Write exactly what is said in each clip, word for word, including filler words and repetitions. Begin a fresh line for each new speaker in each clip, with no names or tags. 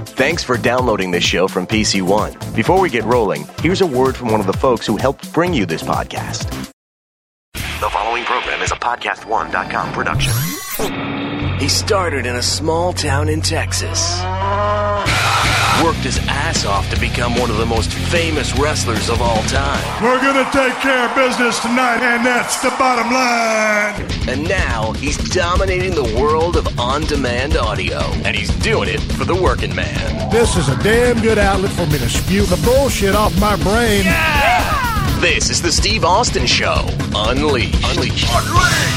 Thanks for downloading this show from P C One. Before we get rolling, here's a word from one of the folks who helped bring you this podcast. The following program is a podcast one dot com production. He started in a small town in Texas. Worked his ass off to become one of the most famous wrestlers of all time.
We're going to take care of business tonight, and that's the bottom line.
And now he's dominating the world of on-demand audio. And he's doing it for the working man.
This is a damn good outlet for me to spew the bullshit off my brain.
Yeah! This is the Steve Austin Show. Unleashed. Unleashed. Unleashed.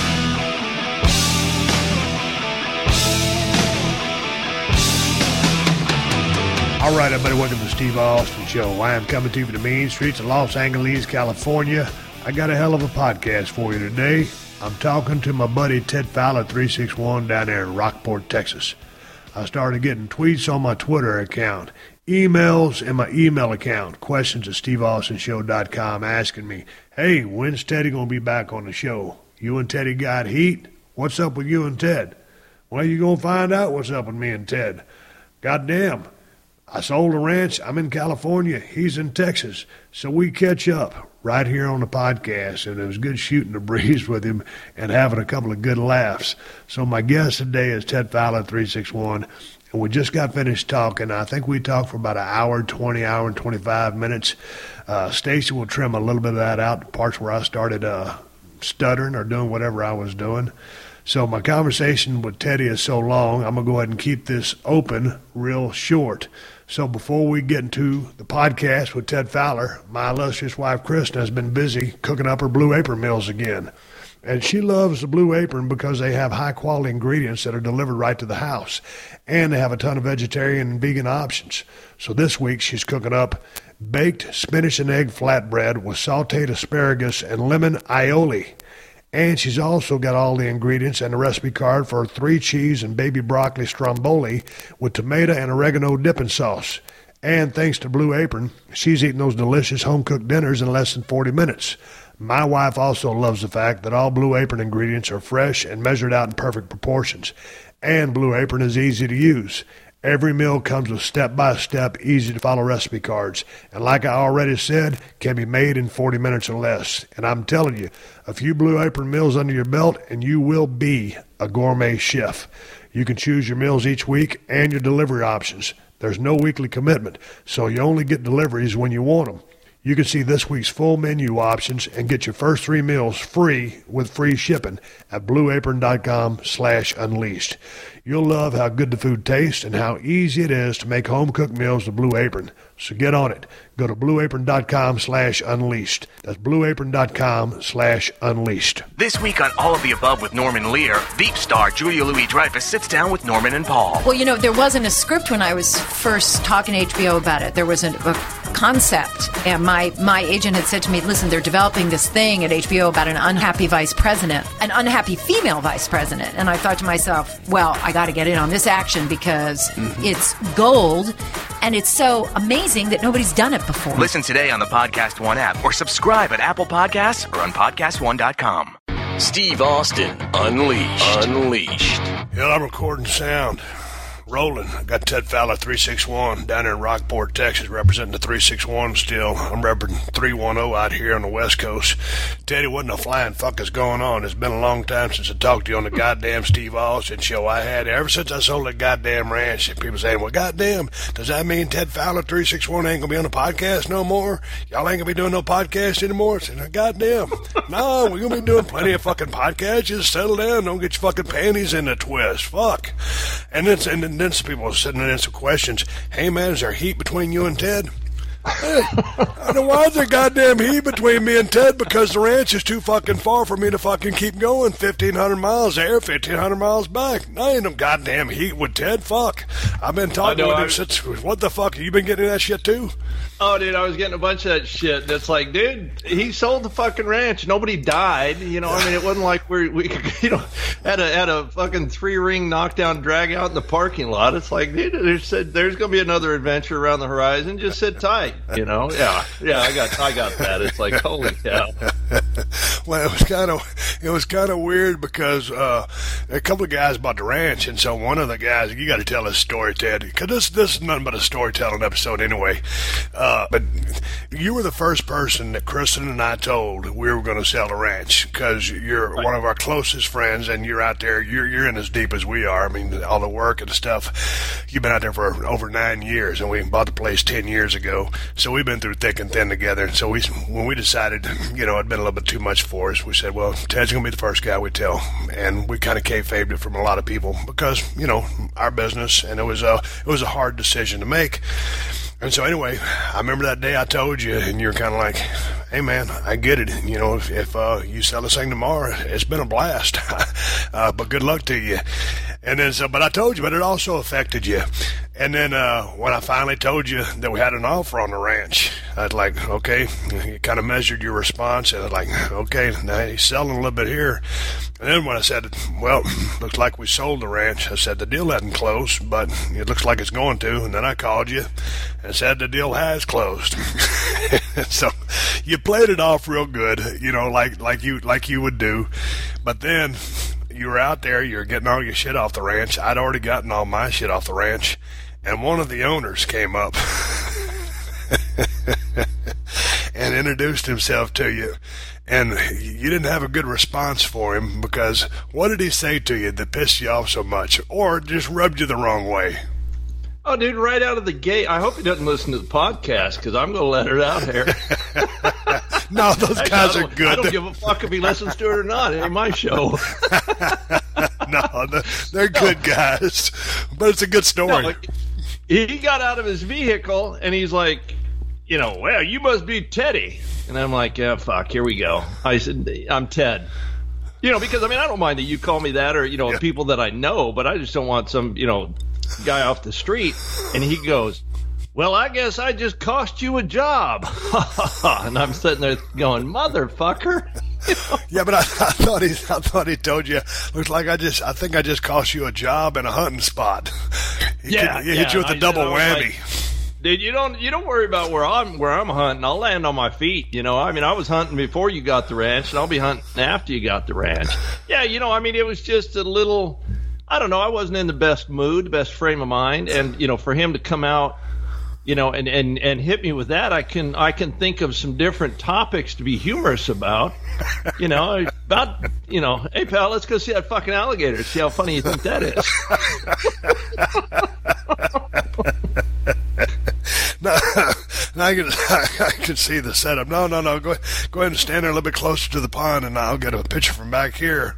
All right, everybody, welcome to the Steve Austin Show. I am coming to you from the mean streets of Los Angeles, California. I got a hell of a podcast for you today. I'm talking to my buddy Ted Fowler, three six one, down there in Rockport, Texas. I started getting tweets on my Twitter account, emails in my email account, questions at steve austin show dot com asking me, hey, when's Teddy going to be back on the show? You and Teddy got heat? What's up with you and Ted? Well, you're going to find out what's up with me and Ted. Goddamn. I sold a ranch. I'm in California. He's in Texas. So we catch up right here on the podcast. And it was good shooting the breeze with him and having a couple of good laughs. So my guest today is Ted Fowler, three six one. And we just got finished talking. I think we talked for about an hour, twenty, hour and twenty-five minutes. Uh, Stacy will trim a little bit of that out, the parts where I started uh, stuttering or doing whatever I was doing. So my conversation with Teddy is so long, I'm going to go ahead and keep this open real short. So before we get into the podcast with Ted Fowler, my illustrious wife, Kristen, has been busy cooking up her Blue Apron meals again. And she loves the Blue Apron because they have high-quality ingredients that are delivered right to the house. And they have a ton of vegetarian and vegan options. So this week she's cooking up baked spinach and egg flatbread with sauteed asparagus and lemon aioli. And she's also got all the ingredients and the recipe card for three cheese and baby broccoli stromboli with tomato and oregano dipping sauce. And thanks to Blue Apron, she's eating those delicious home-cooked dinners in less than forty minutes. My wife also loves the fact that all Blue Apron ingredients are fresh and measured out in perfect proportions. And Blue Apron is easy to use. Every meal comes with step-by-step, easy-to-follow recipe cards. And like I already said, can be made in forty minutes or less. And I'm telling you, a few Blue Apron meals under your belt, and you will be a gourmet chef. You can choose your meals each week and your delivery options. There's no weekly commitment, so you only get deliveries when you want them. You can see this week's full menu options and get your first three meals free with free shipping at blueapron.com slash unleashed. You'll love how good the food tastes and how easy it is to make home-cooked meals with Blue Apron. So get on it. Go to blueapron.com slash unleashed. That's blueapron.com slash unleashed.
This week on All of the Above with Norman Lear, Veep star Julia Louis-Dreyfus sits down with Norman and Paul.
Well, you know, there wasn't a script when I was first talking to H B O about it. There was a, a concept, and my, my agent had said to me, listen, they're developing this thing at H B O about an unhappy vice president, an unhappy female vice president. And I thought to myself, well, I got to get in on this action because mm-hmm. it's gold, and it's so amazing that nobody's done it before.
Listen today on the Podcast One app or subscribe at Apple Podcasts or on podcast one dot com. Steve Austin, Unleashed. Unleashed.
Yeah, I'm recording sound. Rolling. I got Ted Fowler, three six one, down in Rockport, Texas, representing the three six one still. I'm representing three one zero out here on the West Coast. Teddy, what in the flying fuck is going on? It's been a long time since I talked to you on the goddamn Steve Austin show. I had ever since I sold that goddamn ranch. People saying, well, goddamn, does that mean Ted Fowler, three six one, ain't going to be on the podcast no more? Y'all ain't going to be doing no podcast anymore? I said, goddamn. No, we're going to be doing plenty of fucking podcasts. Just settle down. Don't get your fucking panties in a twist. Fuck. And then, and then And then some people are sitting there answering questions. Hey, man, is there heat between you and Ted? Hey, I don't know why is there goddamn heat between me and Ted, because the ranch is too fucking far for me to fucking keep going fifteen hundred miles there, fifteen hundred miles back. I ain't no goddamn heat with Ted. Fuck. I've been talking with him since, what the fuck? You been getting that shit too?
Oh, dude, I was getting a bunch of that shit. That's like, dude, he sold the fucking ranch. Nobody died. You know, I mean, it wasn't like we we you know had a had a fucking three ring knockdown drag out in the parking lot. It's like, dude, there's there's gonna be another adventure around the horizon. Just sit tight. You know, yeah, yeah, I got I got that. It's like, holy cow.
Well, it was kind of it was kind of weird because uh, a couple of guys bought the ranch, and so one of the guys, you got to tell this story, Ted, because this this is nothing but a storytelling episode anyway. Uh, but you were the first person that Kristen and I told we were going to sell the ranch because you're right. One of our closest friends, and you're out there. You're you're in as deep as we are. I mean, all the work and stuff. You've been out there for over nine years, and we bought the place ten years ago. So we've been through thick and thin together. And so we, when we decided, you know, it'd been a little bit too much for us, we said, well, Ted's going to be the first guy we tell. And we kind of kayfabed it from a lot of people because, you know, our business, and it was a, it was a hard decision to make. And so anyway, I remember that day I told you, and you're kind of like, hey, man, I get it. You know, if, if uh, you sell this thing tomorrow, it's been a blast. uh, but good luck to you. And then, so, but I told you, but it also affected you. And then uh, when I finally told you that we had an offer on the ranch, I was like, okay, you kind of measured your response. And I was like, okay, now he's selling a little bit here. And then when I said, well, looks like we sold the ranch, I said the deal hadn't closed, but it looks like it's going to. And then I called you and said the deal has closed. So you played it off real good, you know, like like you like you would do. But then you were out there, you were getting all your shit off the ranch. I'd already gotten all my shit off the ranch. And one of the owners came up and introduced himself to you. And you didn't have a good response for him because what did he say to you that pissed you off so much or just rubbed you the wrong way?
Oh, dude, right out of the gate. I hope he doesn't listen to the podcast because I'm going to let it out here.
No, those
Actually,
guys are good.
I don't give a fuck if he listens to it or not. It ain't my show.
No, they're good guys. But it's a good story.
No, he got out of his vehicle and he's like, you know, well, you must be Teddy. And I'm like, yeah, fuck, here we go. I said, I'm Ted. You know, because, I mean, I don't mind that you call me that or, you know, yeah. people that I know, but I just don't want some, you know, guy off the street. And he goes, well, I guess I just cost you a job. And I'm sitting there going, motherfucker. You know? Yeah,
but I, I thought he, I thought he told you. Looks like I just, I think I just cost you a job and a hunting spot. He
yeah,
could, he
yeah,
hit you with a double whammy.
Like, dude, you don't, you don't worry about where I'm, where I'm hunting. I'll land on my feet. You know, I mean, I was hunting before you got the ranch, and I'll be hunting after you got the ranch. Yeah, you know, I mean, it was just a little. I don't know. I wasn't in the best mood, the best frame of mind, and you know, for him to come out. You know, and, and, and hit me with that. I can I can think of some different topics to be humorous about. You know, about you know, hey pal, let's go see that fucking alligator. See how funny you think that is.
No, I can I can see the setup. No, no, no. Go go ahead and stand there a little bit closer to the pond, and I'll get a picture from back here.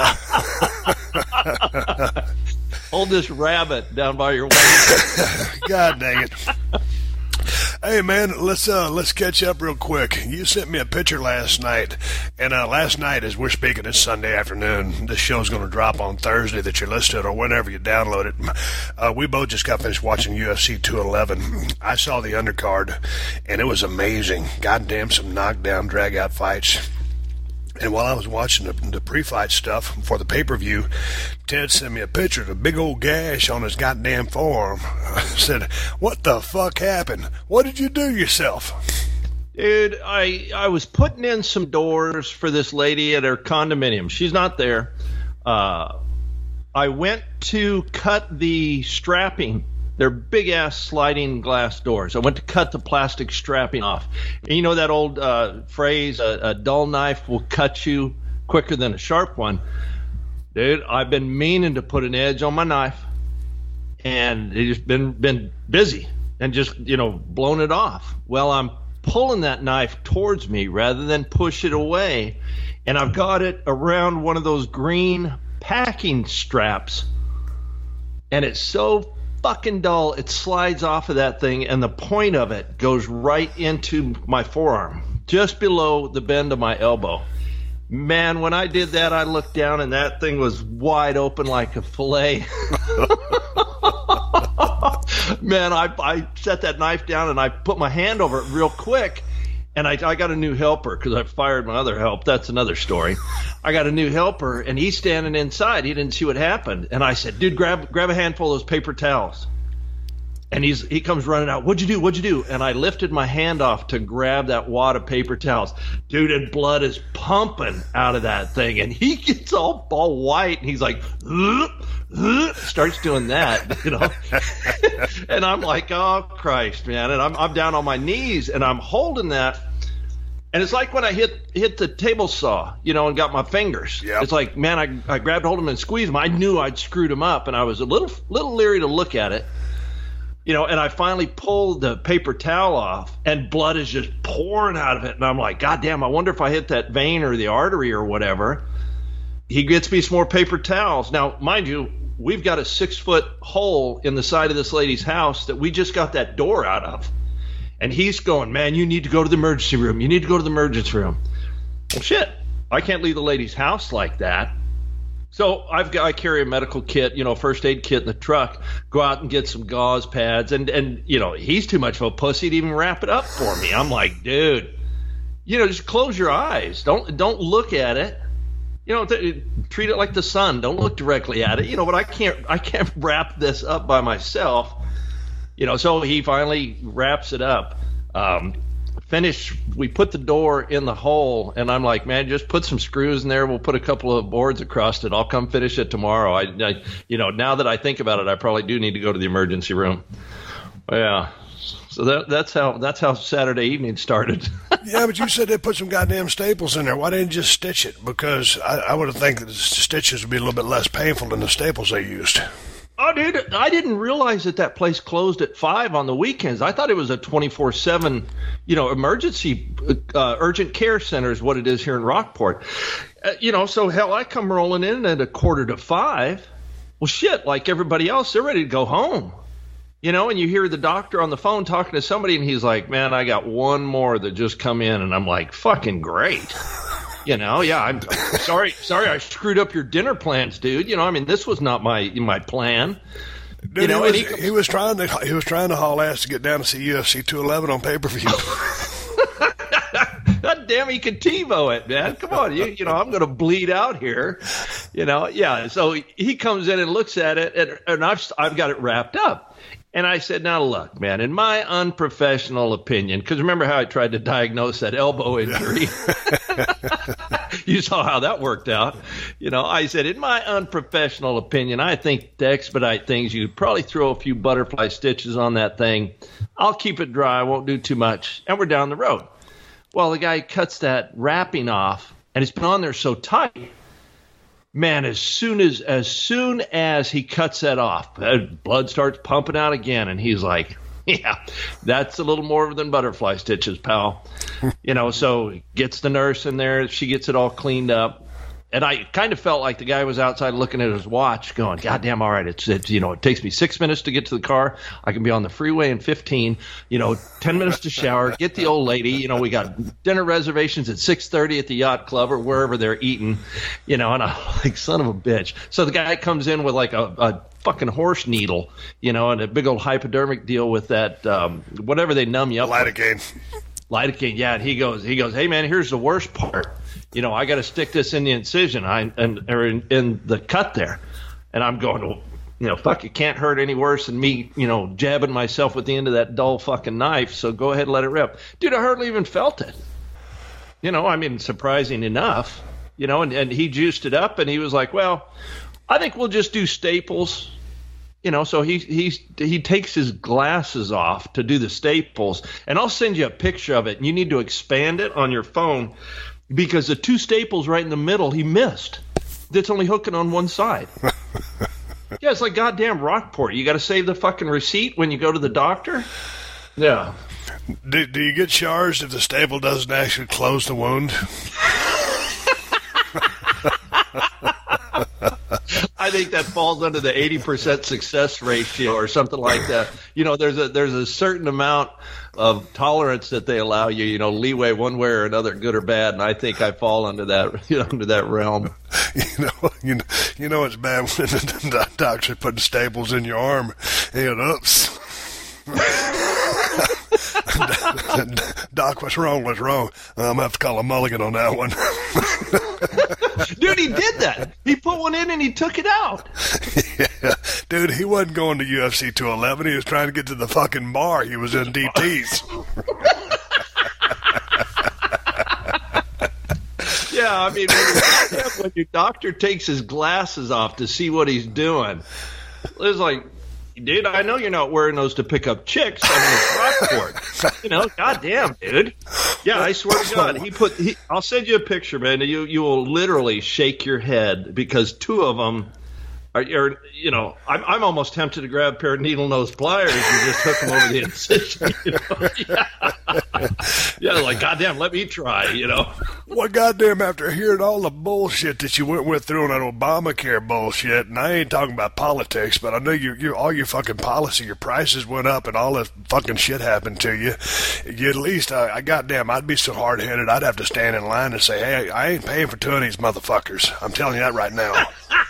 Hold this rabbit down by your waist.
God dang it. Hey man, let's uh let's catch up real quick. You sent me a picture last night, and uh, last night, as we're speaking, it's Sunday afternoon. This show's going to drop on Thursday that you listen to it or whenever you download it. Uh, we both just got finished watching U F C two eleven. I saw the undercard, and it was amazing. Goddamn, some knockdown, drag-out fights. And while I was watching the, the pre-fight stuff for the pay-per-view, Ted sent me a picture of a big old gash on his goddamn forearm. I said, what the fuck happened? What did you do yourself?
Dude, I I was putting in some doors for this lady at her condominium. She's not there. Uh, I went to cut the strapping. They're big-ass sliding glass doors. I went to cut the plastic strapping off. And you know that old uh, phrase, a, a dull knife will cut you quicker than a sharp one? Dude, I've been meaning to put an edge on my knife, and it's just been, been busy and just, you know, blown it off. Well, I'm pulling that knife towards me rather than push it away, and I've got it around one of those green packing straps, and it's so fucking dull, it slides off of that thing, and the point of it goes right into my forearm, just below the bend of my elbow. Man, when I did that, I looked down, and that thing was wide open like a fillet. Man, I, I set that knife down, and I put my hand over it real quick, and I, I got a new helper because I fired my other help. That's another story. I got a new helper, and he's standing inside. He didn't see what happened. And I said, dude, grab grab a handful of those paper towels. And he's he comes running out. What'd you do? What'd you do? And I lifted my hand off to grab that wad of paper towels. Dude, and blood is pumping out of that thing. And he gets all, all white. And he's like, ugh, ugh, starts doing that, you know. And I'm like, oh, Christ, man. And I'm, I'm down on my knees, and I'm holding that. And it's like when I hit hit the table saw, you know, and got my fingers. Yep. It's like, man, I, I grabbed hold of him and squeezed him. I knew I'd screwed him up, and I was a little little leery to look at it. You know, and I finally pulled the paper towel off, and blood is just pouring out of it. And I'm like, God damn, I wonder if I hit that vein or the artery or whatever. He gets me some more paper towels. Now, mind you, we've got a six-foot hole in the side of this lady's house that we just got that door out of. And he's going, man, you need to go to the emergency room. You need to go to the emergency room. Well, shit, I can't leave the lady's house like that. So I've got, I carry a medical kit, you know, first aid kit in the truck, go out and get some gauze pads. And, and, you know, he's too much of a pussy to even wrap it up for me. I'm like, dude, you know, just close your eyes. Don't, don't look at it. You know, th- treat it like the sun. Don't look directly at it. You know, but I can't, I can't wrap this up by myself. You know, so he finally wraps it up. Um, Finish, we put the door in the hole, and I'm like, man, just put some screws in there. We'll put a couple of boards across it. I'll come finish it tomorrow. I, I you know, now that I think about it, I probably do need to go to the emergency room. Yeah. So that, that's how that's how Saturday evening started.
Yeah, but you said they put some goddamn staples in there. Why didn't you just stitch it? Because I, I would have think that the stitches would be a little bit less painful than the staples they used.
Oh, dude, I didn't realize that that place closed at five on the weekends. I thought it was a twenty-four seven, you know, emergency uh, urgent care center is what it is here in Rockport. Uh, you know, so hell, I come rolling in at a quarter to five. Well, shit, like everybody else, they're ready to go home. You know, and you hear the doctor on the phone talking to somebody, and he's like, man, I got one more that just come in. And I'm like, fucking great. You know, yeah, I'm sorry, sorry I screwed up your dinner plans, dude. You know, I mean, this was not my my plan.
Dude,
you know,
he, was,
he,
he was trying to he was trying to haul ass to get down to see U F C two eleven on pay per view.
God damn, he could TiVo it, man. Come on, you you know, I'm going to bleed out here. You know, yeah. So he comes in and looks at it, and, and I've I've got it wrapped up. And I said, now look, man, in my unprofessional opinion, because remember how I tried to diagnose that elbow injury? You saw how that worked out. You know, I said, in my unprofessional opinion, I think to expedite things, you could probably throw a few butterfly stitches on that thing. I'll keep it dry. I won't do too much. And we're down the road. Well, the guy cuts that wrapping off, and it's been on there so tight. Man, as soon as as soon as he cuts that off, blood starts pumping out again, and he's like, yeah, that's a little more than butterfly stitches, pal. You know, so gets the nurse in there. She gets it all cleaned up. And I kind of felt like the guy was outside looking at his watch going, God damn, all right, it's, it's, you know, it takes me six minutes to get to the car. I can be on the freeway in fifteen, you know, ten minutes to shower, get the old lady. You know, we got dinner reservations at six thirty at the yacht club or wherever they're eating, you know, and I'm like, son of a bitch. So the guy comes in with like a, a fucking horse needle, you know, and a big old hypodermic deal with that, um, whatever they numb you up
Lidocaine.
with. Lidocaine, yeah. And he goes, he goes, hey, man, here's the worst part. You know, I got to stick this in the incision I, and or in, in the cut there. And I'm going, well, you know, fuck, it can't hurt any worse than me, you know, jabbing myself with the end of that dull fucking knife. So go ahead and let it rip. Dude, I hardly even felt it. You know, I mean, surprising enough, you know, and, and he juiced it up and he was like, well, I think we'll just do staples. You know, so he he's, he takes his glasses off to do the staples. And I'll send you a picture of it. And you need to expand it on your phone. Because the two staples right in the middle, he missed. That's only hooking on one side. Yeah, it's like goddamn Rockport. You got to save the fucking receipt when you go to the doctor? Yeah.
Do, do you get charged if the staple doesn't actually close the wound?
I think that falls under the eighty percent success ratio or something like that. You know, there's a there's a certain amount of tolerance that they allow you, you know, leeway one way or another, good or bad, and I think I fall under that, you know, under that realm.
You know, you know, you know it's bad when the doctor putting staples in your arm and oops. Doc, what's wrong? What's wrong? I'm going to have to call a mulligan on that one.
Dude, he did that. He put one in and he took it out.
Yeah. Dude, he wasn't going to U F C two eleven. He was trying to get to the fucking bar. He was in D Ts.
Yeah, I mean, when, when your doctor takes his glasses off to see what he's doing, it's like, dude, I know you're not wearing those to pick up chicks. I mean, Rockport. You know, goddamn, dude. Yeah, I swear to God, he put. He, I'll send you a picture, man. You you will literally shake your head because two of them are. are you know, I'm I'm almost tempted to grab a pair of needle nose pliers and just hook them over the incision. You know? Yeah. Yeah, like goddamn, let me try. You know.
Well, goddamn, after hearing all the bullshit that you went with through on that Obamacare bullshit, and I ain't talking about politics, but I know you, you, all your fucking policy, your prices went up, and all this fucking shit happened to you. You at least, uh, I goddamn, I'd be so hard-headed, I'd have to stand in line and say, hey, I ain't paying for two of these motherfuckers. I'm telling you that right now.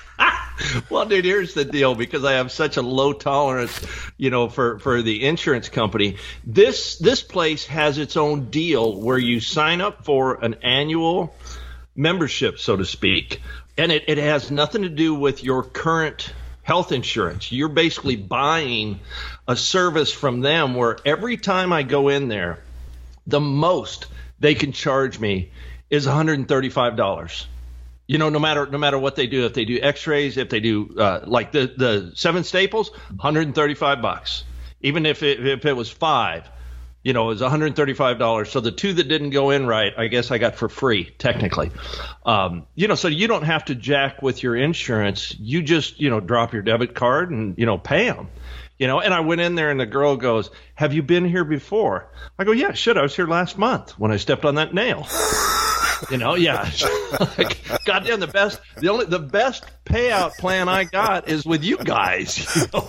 Well, dude, here's the deal. Because I have such a low tolerance, you know, for, for the insurance company, this this place has its own deal where you sign up for an annual membership, so to speak, and it, it has nothing to do with your current health insurance. You're basically buying a service from them where every time I go in there, the most they can charge me is one hundred thirty-five dollars. You know, no matter no matter what they do, if they do X-rays, if they do uh, like the, the seven staples, one hundred thirty-five bucks. Even if it, if it was five, you know, it was one hundred thirty-five dollars. So the two that didn't go in right, I guess I got for free, technically. Um, you know, so you don't have to jack with your insurance. You just, you know, drop your debit card and, you know, pay them. You know, and I went in there and the girl goes, have you been here before? I go, yeah, shit, I was here last month when I stepped on that nail. You know, yeah. Like, goddamn, the best, the only, the best payout plan I got is with you guys. You know?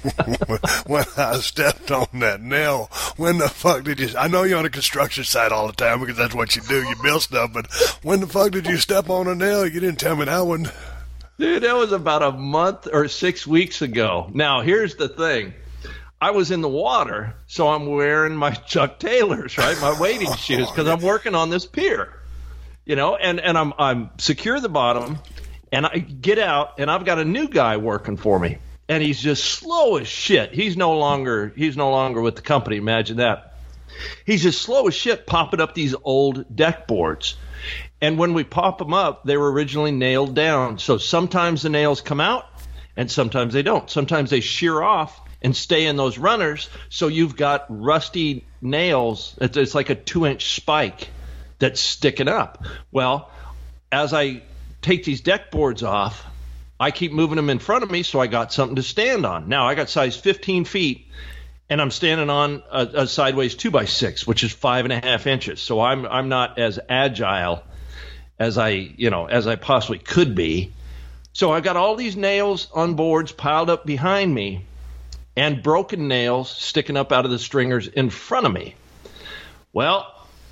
When I stepped on that nail, when the fuck did you? I know you're on a construction site all the time because that's what you do. You build stuff, but when the fuck did you step on a nail? You didn't tell me that one.
Dude, that was about a month or six weeks ago. Now, here's the thing. I was in the water, so I'm wearing my Chuck Taylors, right? My wading shoes, because I'm working on this pier. You know, and, and I'm I'm secure the bottom, and I get out, and I've got a new guy working for me, and he's just slow as shit. He's no longer he's no longer with the company. Imagine that. He's just slow as shit, popping up these old deck boards, and when we pop them up, they were originally nailed down. So sometimes the nails come out, and sometimes they don't. Sometimes they shear off and stay in those runners, so you've got rusty nails. It's, it's like a two-inch spike that's sticking up. Well, as I take these deck boards off, I keep moving them in front of me, so I got something to stand on. Now, I got size fifteen feet, and I'm standing on a, a sideways two by six, which is five and a half inches. So I'm I'm not as agile as I you know as I possibly could be. So I got all these nails on boards piled up behind me, and broken nails sticking up out of the stringers in front of me. Well,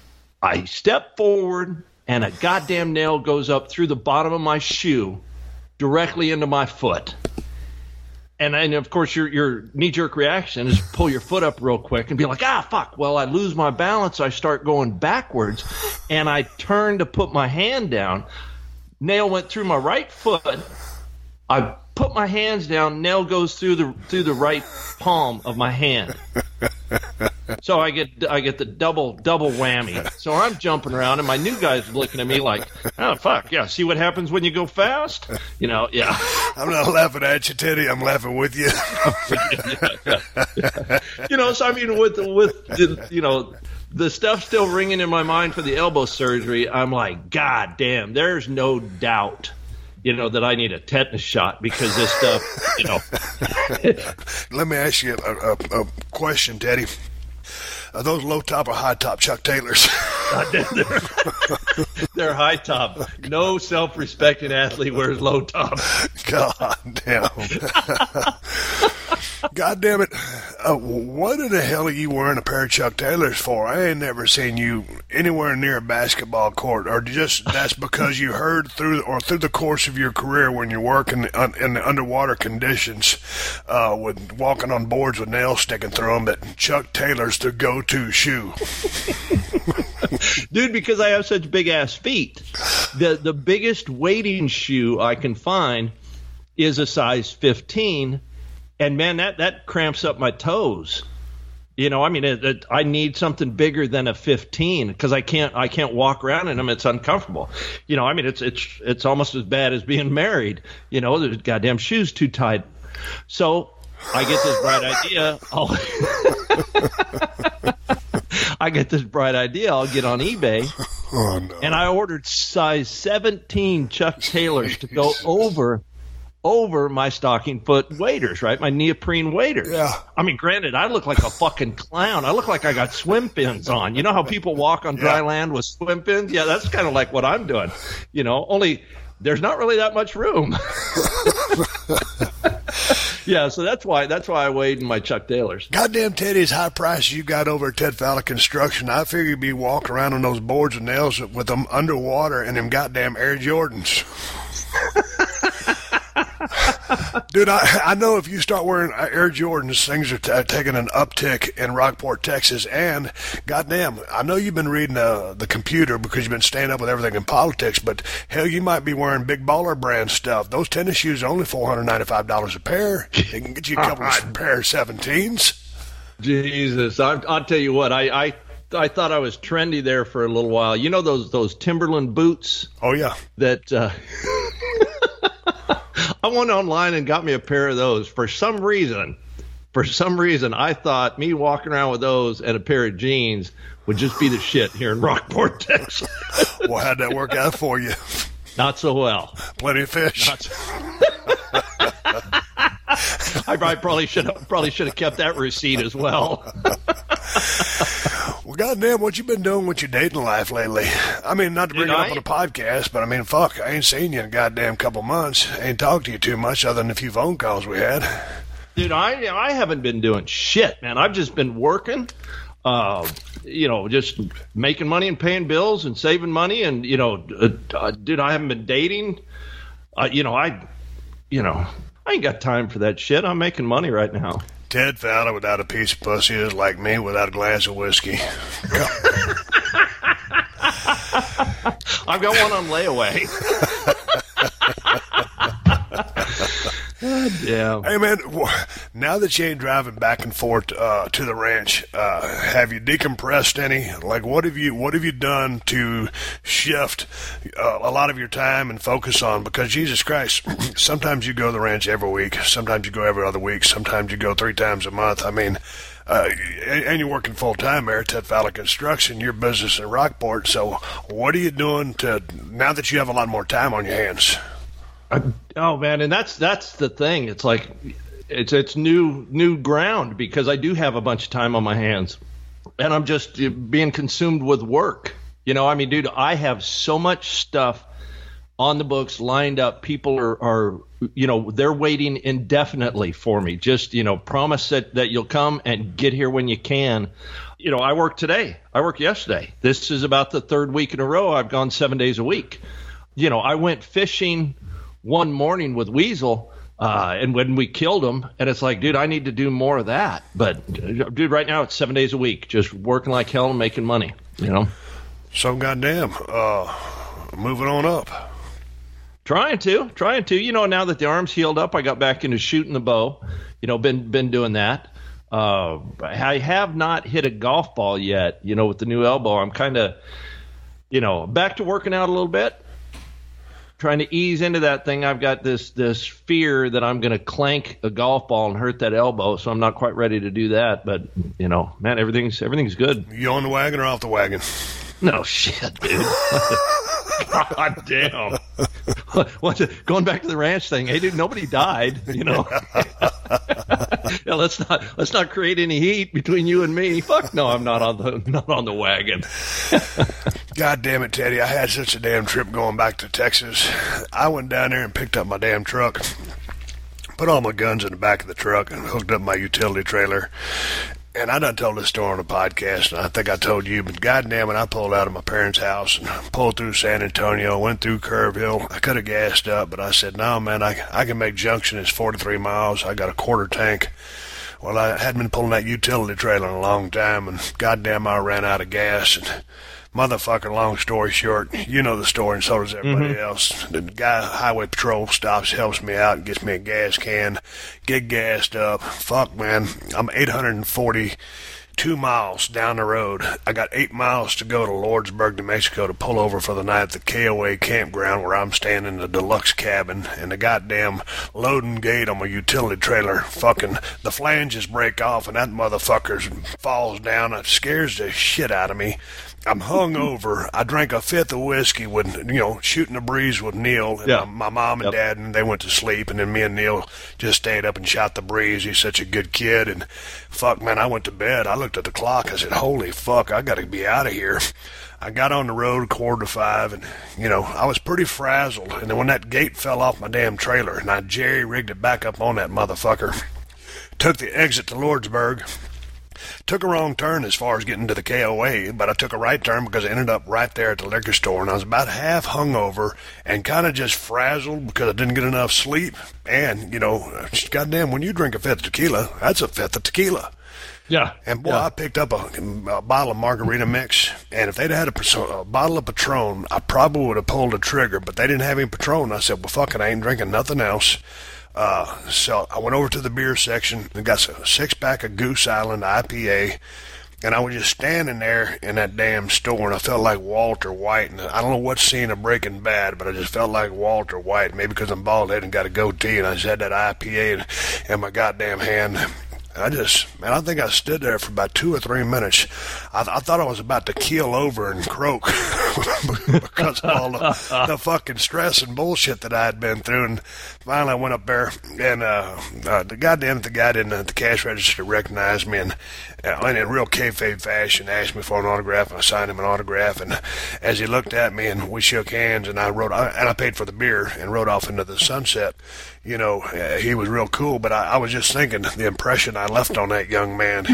I step forward, and a goddamn nail goes up through the bottom of my shoe directly into my foot. And, and of course, your your knee-jerk reaction is pull your foot up real quick and be like, ah, fuck. Well, I lose my balance. I start going backwards, and I turn to put my hand down. Nail went through my right foot. I put my hands down. Nail goes through the through the right palm of my hand. So I get I get the double double whammy. So I'm jumping around, and my new guy's looking at me like, oh, fuck, yeah, see what happens when you go fast? You know, yeah.
I'm not laughing at you, Teddy. I'm laughing with you.
yeah, yeah, yeah. You know, so I mean, with, with the, you know, the stuff still ringing in my mind for the elbow surgery, I'm like, God damn, there's no doubt, you know, that I need a tetanus shot because this stuff, you know.
Let me ask you a, a, a question, Teddy. Are those low top or high top Chuck Taylors?
they're, they're high top. No self-respecting athlete wears low top.
God damn. God damn it. Uh, what in the hell are you wearing a pair of Chuck Taylors for? I ain't never seen you anywhere near a basketball court, or just that's because you heard through or through the course of your career when you're working in, in the underwater conditions, uh, with walking on boards with nails sticking through them, that Chuck Taylor's the go-to shoe.
Dude, because I have such big ass feet, the the biggest wading shoe I can find is a size fifteen. And man, that, that cramps up my toes. You know, I mean, it, it, I need something bigger than a fifteen because I can't I can't walk around in them. It's uncomfortable. You know, I mean, it's it's it's almost as bad as being married. You know, the goddamn shoes too tight. So I get this bright idea. I'll I get this bright idea. I'll get on eBay.
Oh, no.
And I ordered size seventeen Chuck Taylors to go over. over my stocking foot waders, right? My neoprene waders.
Yeah.
I mean, granted, I look like a fucking clown. I look like I got swim fins on. You know how people walk on dry
yeah.
land with swim fins? Yeah, that's kind of like what I'm doing. You know, only there's not really that much room. Yeah, so that's why that's why I wade in my Chuck Taylors.
Goddamn Teddy's high price you got over at Ted Fowler Construction. I figure you'd be walking around on those boards and nails with them underwater and them goddamn Air Jordans. Dude, I, I know if you start wearing Air Jordans, things are t- taking an uptick in Rockport, Texas. And, goddamn, I know you've been reading uh, the computer because you've been staying up with everything in politics, but hell, you might be wearing Big Baller brand stuff. Those tennis shoes are only four hundred ninety-five dollars a pair. They can get you a couple of pair of seventeens.
Jesus, I, I'll tell you what, I, I I thought I was trendy there for a little while. You know those those Timberland boots?
Oh, yeah.
That uh, I went online and got me a pair of those. For some reason, for some reason, I thought me walking around with those and a pair of jeans would just be the shit here in Rockport, Texas.
Well, how'd that work out for you?
Not so well.
Plenty of fish.
Not so- I probably should have probably should have kept that receipt as well.
Well, goddamn, what you been doing with your dating life lately? I mean, not to bring
Dude,
it up
I-
on a podcast, but I mean, fuck, I ain't seen you in a goddamn couple months. Ain't talked to you too much other than a few phone calls we had.
Dude, I I haven't been doing shit, man. I've just been working, uh, you know, just making money and paying bills and saving money, and you know, uh, uh, dude, I haven't been dating. Uh, you know, I, you know, I ain't got time for that shit. I'm making money right now.
Ted Fowler without a piece of pussy is like me without a glass of whiskey.
I've got one on layaway. God damn.
Hey, man, now that you ain't driving back and forth uh, to the ranch, uh, have you decompressed any? Like, what have you what have you done to shift uh, a lot of your time and focus on? Because, Jesus Christ, sometimes you go to the ranch every week. Sometimes you go every other week. Sometimes you go three times a month. I mean, uh, and you're working full-time there at Ted Fowler Construction, your business in Rockport. So what are you doing to now that you have a lot more time on your hands?
Oh man, and that's that's the thing. It's like it's it's new new ground because I do have a bunch of time on my hands, and I'm just being consumed with work. You know, I mean, dude, I have so much stuff on the books lined up. People are are you know they're waiting indefinitely for me. Just you know, promise that that you'll come and get here when you can. You know, I work today. I worked yesterday. This is about the third week in a row I've gone seven days a week. You know, I went fishing one morning with Weasel, uh, and when we killed him, and it's like, dude, I need to do more of that. But, dude, right now it's seven days a week, just working like hell and making money, you know?
So goddamn, uh, moving on up.
Trying to, trying to. You know, now that the arm's healed up, I got back into shooting the bow. You know, been been doing that. Uh, I have not hit a golf ball yet, you know, with the new elbow. I'm kind of, you know, back to working out a little bit. Trying to ease into that thing. I've got this this fear that I'm going to clank a golf ball and hurt that elbow, so I'm not quite ready to do that. But you know, man, everything's everything's good.
You on the wagon or off the wagon?
No shit, dude. God damn. What's it, going back to the ranch thing? Hey, dude, nobody died. You know. Yeah, let's not let's not create any heat between you and me. Fuck no, I'm not on the not on the wagon.
God damn it, Teddy! I had such a damn trip going back to Texas. I went down there and picked up my damn truck. put all my guns in the back of the truck and hooked up my utility trailer. And I done told this story on a podcast, and I think I told you, but goddamn it, I pulled out of my parents' house and pulled through San Antonio, went through Curve Hill. I could have gassed up, but I said, no, man, I, I can make Junction. It's forty-three miles. I got a quarter tank. Well, I hadn't been pulling that utility trailer in a long time, and goddamn, I ran out of gas, and motherfucker, long story short, you know the story, and so does everybody mm-hmm. else. The guy, Highway Patrol, stops, helps me out, and gets me a gas can, get gassed up. Fuck, man, I'm eight hundred forty-two miles down the road. I got eight miles to go to Lordsburg, New Mexico, to pull over for the night at the K O A campground where I'm staying in the deluxe cabin, and the goddamn loading gate on my utility trailer, fucking, the flanges break off, and that motherfucker falls down. It scares the shit out of me. I'm hung over. I drank a fifth of whiskey with, you know, shooting a breeze with Neil. And yeah. my, my mom and yep. dad, and they went to sleep. And then me and Neil just stayed up and shot the breeze. He's such a good kid. And fuck, man, I went to bed. I looked at the clock. I said, holy fuck, I got to be out of here. I got on the road quarter to five, and, you know, I was pretty frazzled. And then when that gate fell off my damn trailer, and I jerry-rigged it back up on that motherfucker, took the exit to Lordsburg. Took a wrong turn as far as getting to the K O A, but I took a right turn because I ended up right there at the liquor store, and I was about half hungover and kind of just frazzled because I didn't get enough sleep. And, you know, goddamn, when you drink a fifth of tequila, that's a fifth of tequila.
Yeah.
And, boy,
yeah.
I picked up a, a bottle of margarita mix, and if they'd had a, a bottle of Patron, I probably would have pulled the trigger, but they didn't have any Patron. I said, well, fuck it, I ain't drinking nothing else. Uh, so I went over to the beer section and got a six-pack of Goose Island I P A, and I was just standing there in that damn store, and I felt like Walter White. And I don't know what scene of Breaking Bad, but I just felt like Walter White, maybe because I'm bald-headed and got a goatee, and I just had that I P A in, in my goddamn hand. I just, man, I think I stood there for about two or three minutes. I, I thought I was about to keel over and croak because of all the, the fucking stress and bullshit that I had been through. And finally I went up there, and uh, uh, the goddamn the guy didn't at the cash register recognize me, and uh, in a real kayfabe fashion asked me for an autograph, and I signed him an autograph. And as he looked at me, and we shook hands, and I wrote, and I paid for the beer and rode off into the sunset. You know, uh, he was real cool, but I, I was just thinking the impression I left on that young man.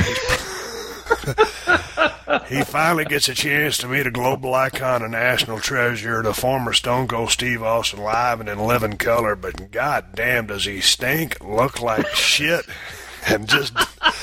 He finally gets a chance to meet a global icon, a national treasure, the former Stone Cold Steve Austin live and in living color, but goddamn does he stink, look like shit, and just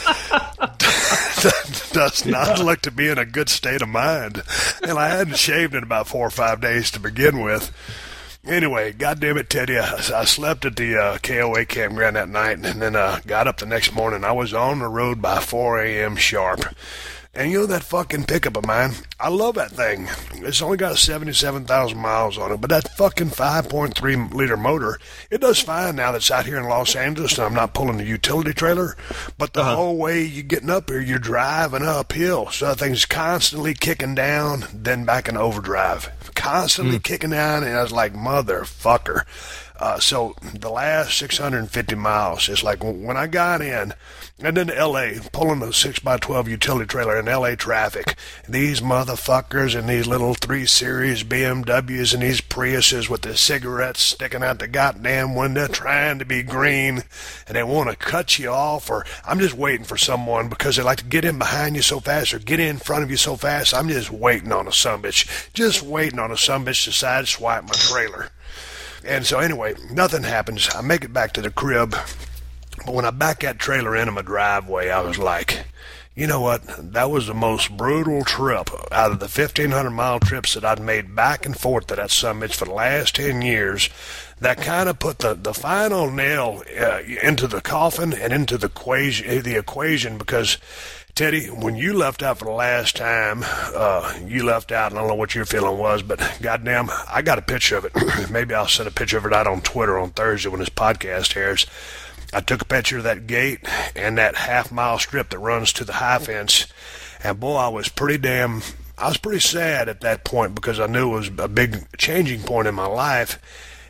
does not look to be in a good state of mind. And I hadn't shaved in about four or five days to begin with. Anyway, goddamn it, Teddy, I, I slept at the uh, K O A campground that night, and then uh, got up the next morning. I was on the road by four a.m. sharp. And you know that fucking pickup of mine? I love that thing. It's only got seventy-seven thousand miles on it, but that fucking five point three liter motor, it does fine now that it's out here in Los Angeles and I'm not pulling the utility trailer. But the uh-huh. whole way you're getting up here, you're driving uphill. So that thing's constantly kicking down, then back in overdrive. Constantly mm. kicking down, and I was like, motherfucker. Uh, so the last six hundred fifty miles, it's like when I got in, and then to L A, pulling the six by twelve utility trailer in L A traffic, these motherfuckers in these little three series B M Ws and these Priuses with the cigarettes sticking out the goddamn window trying to be green, and they want to cut you off, or I'm just waiting for someone because they like to get in behind you so fast or get in front of you so fast. I'm just waiting on a sumbitch, just waiting on a sumbitch to sideswipe my trailer. And so anyway, nothing happens. I make it back to the crib. But when I back that trailer into my driveway, I was like, you know what? That was the most brutal trip out of the fifteen hundred mile trips that I'd made back and forth to that summit for the last ten years. That kind of put the, the final nail uh, into the coffin and into the equation, the equation because, Teddy, when you left out for the last time, uh, you left out, and I don't know what your feeling was, but goddamn, I got a picture of it. Maybe I'll send a picture of it out on Twitter on Thursday when this podcast airs. I took a picture of that gate and that half-mile strip that runs to the high fence, and boy, I was pretty damn, I was pretty sad at that point because I knew it was a big changing point in my life.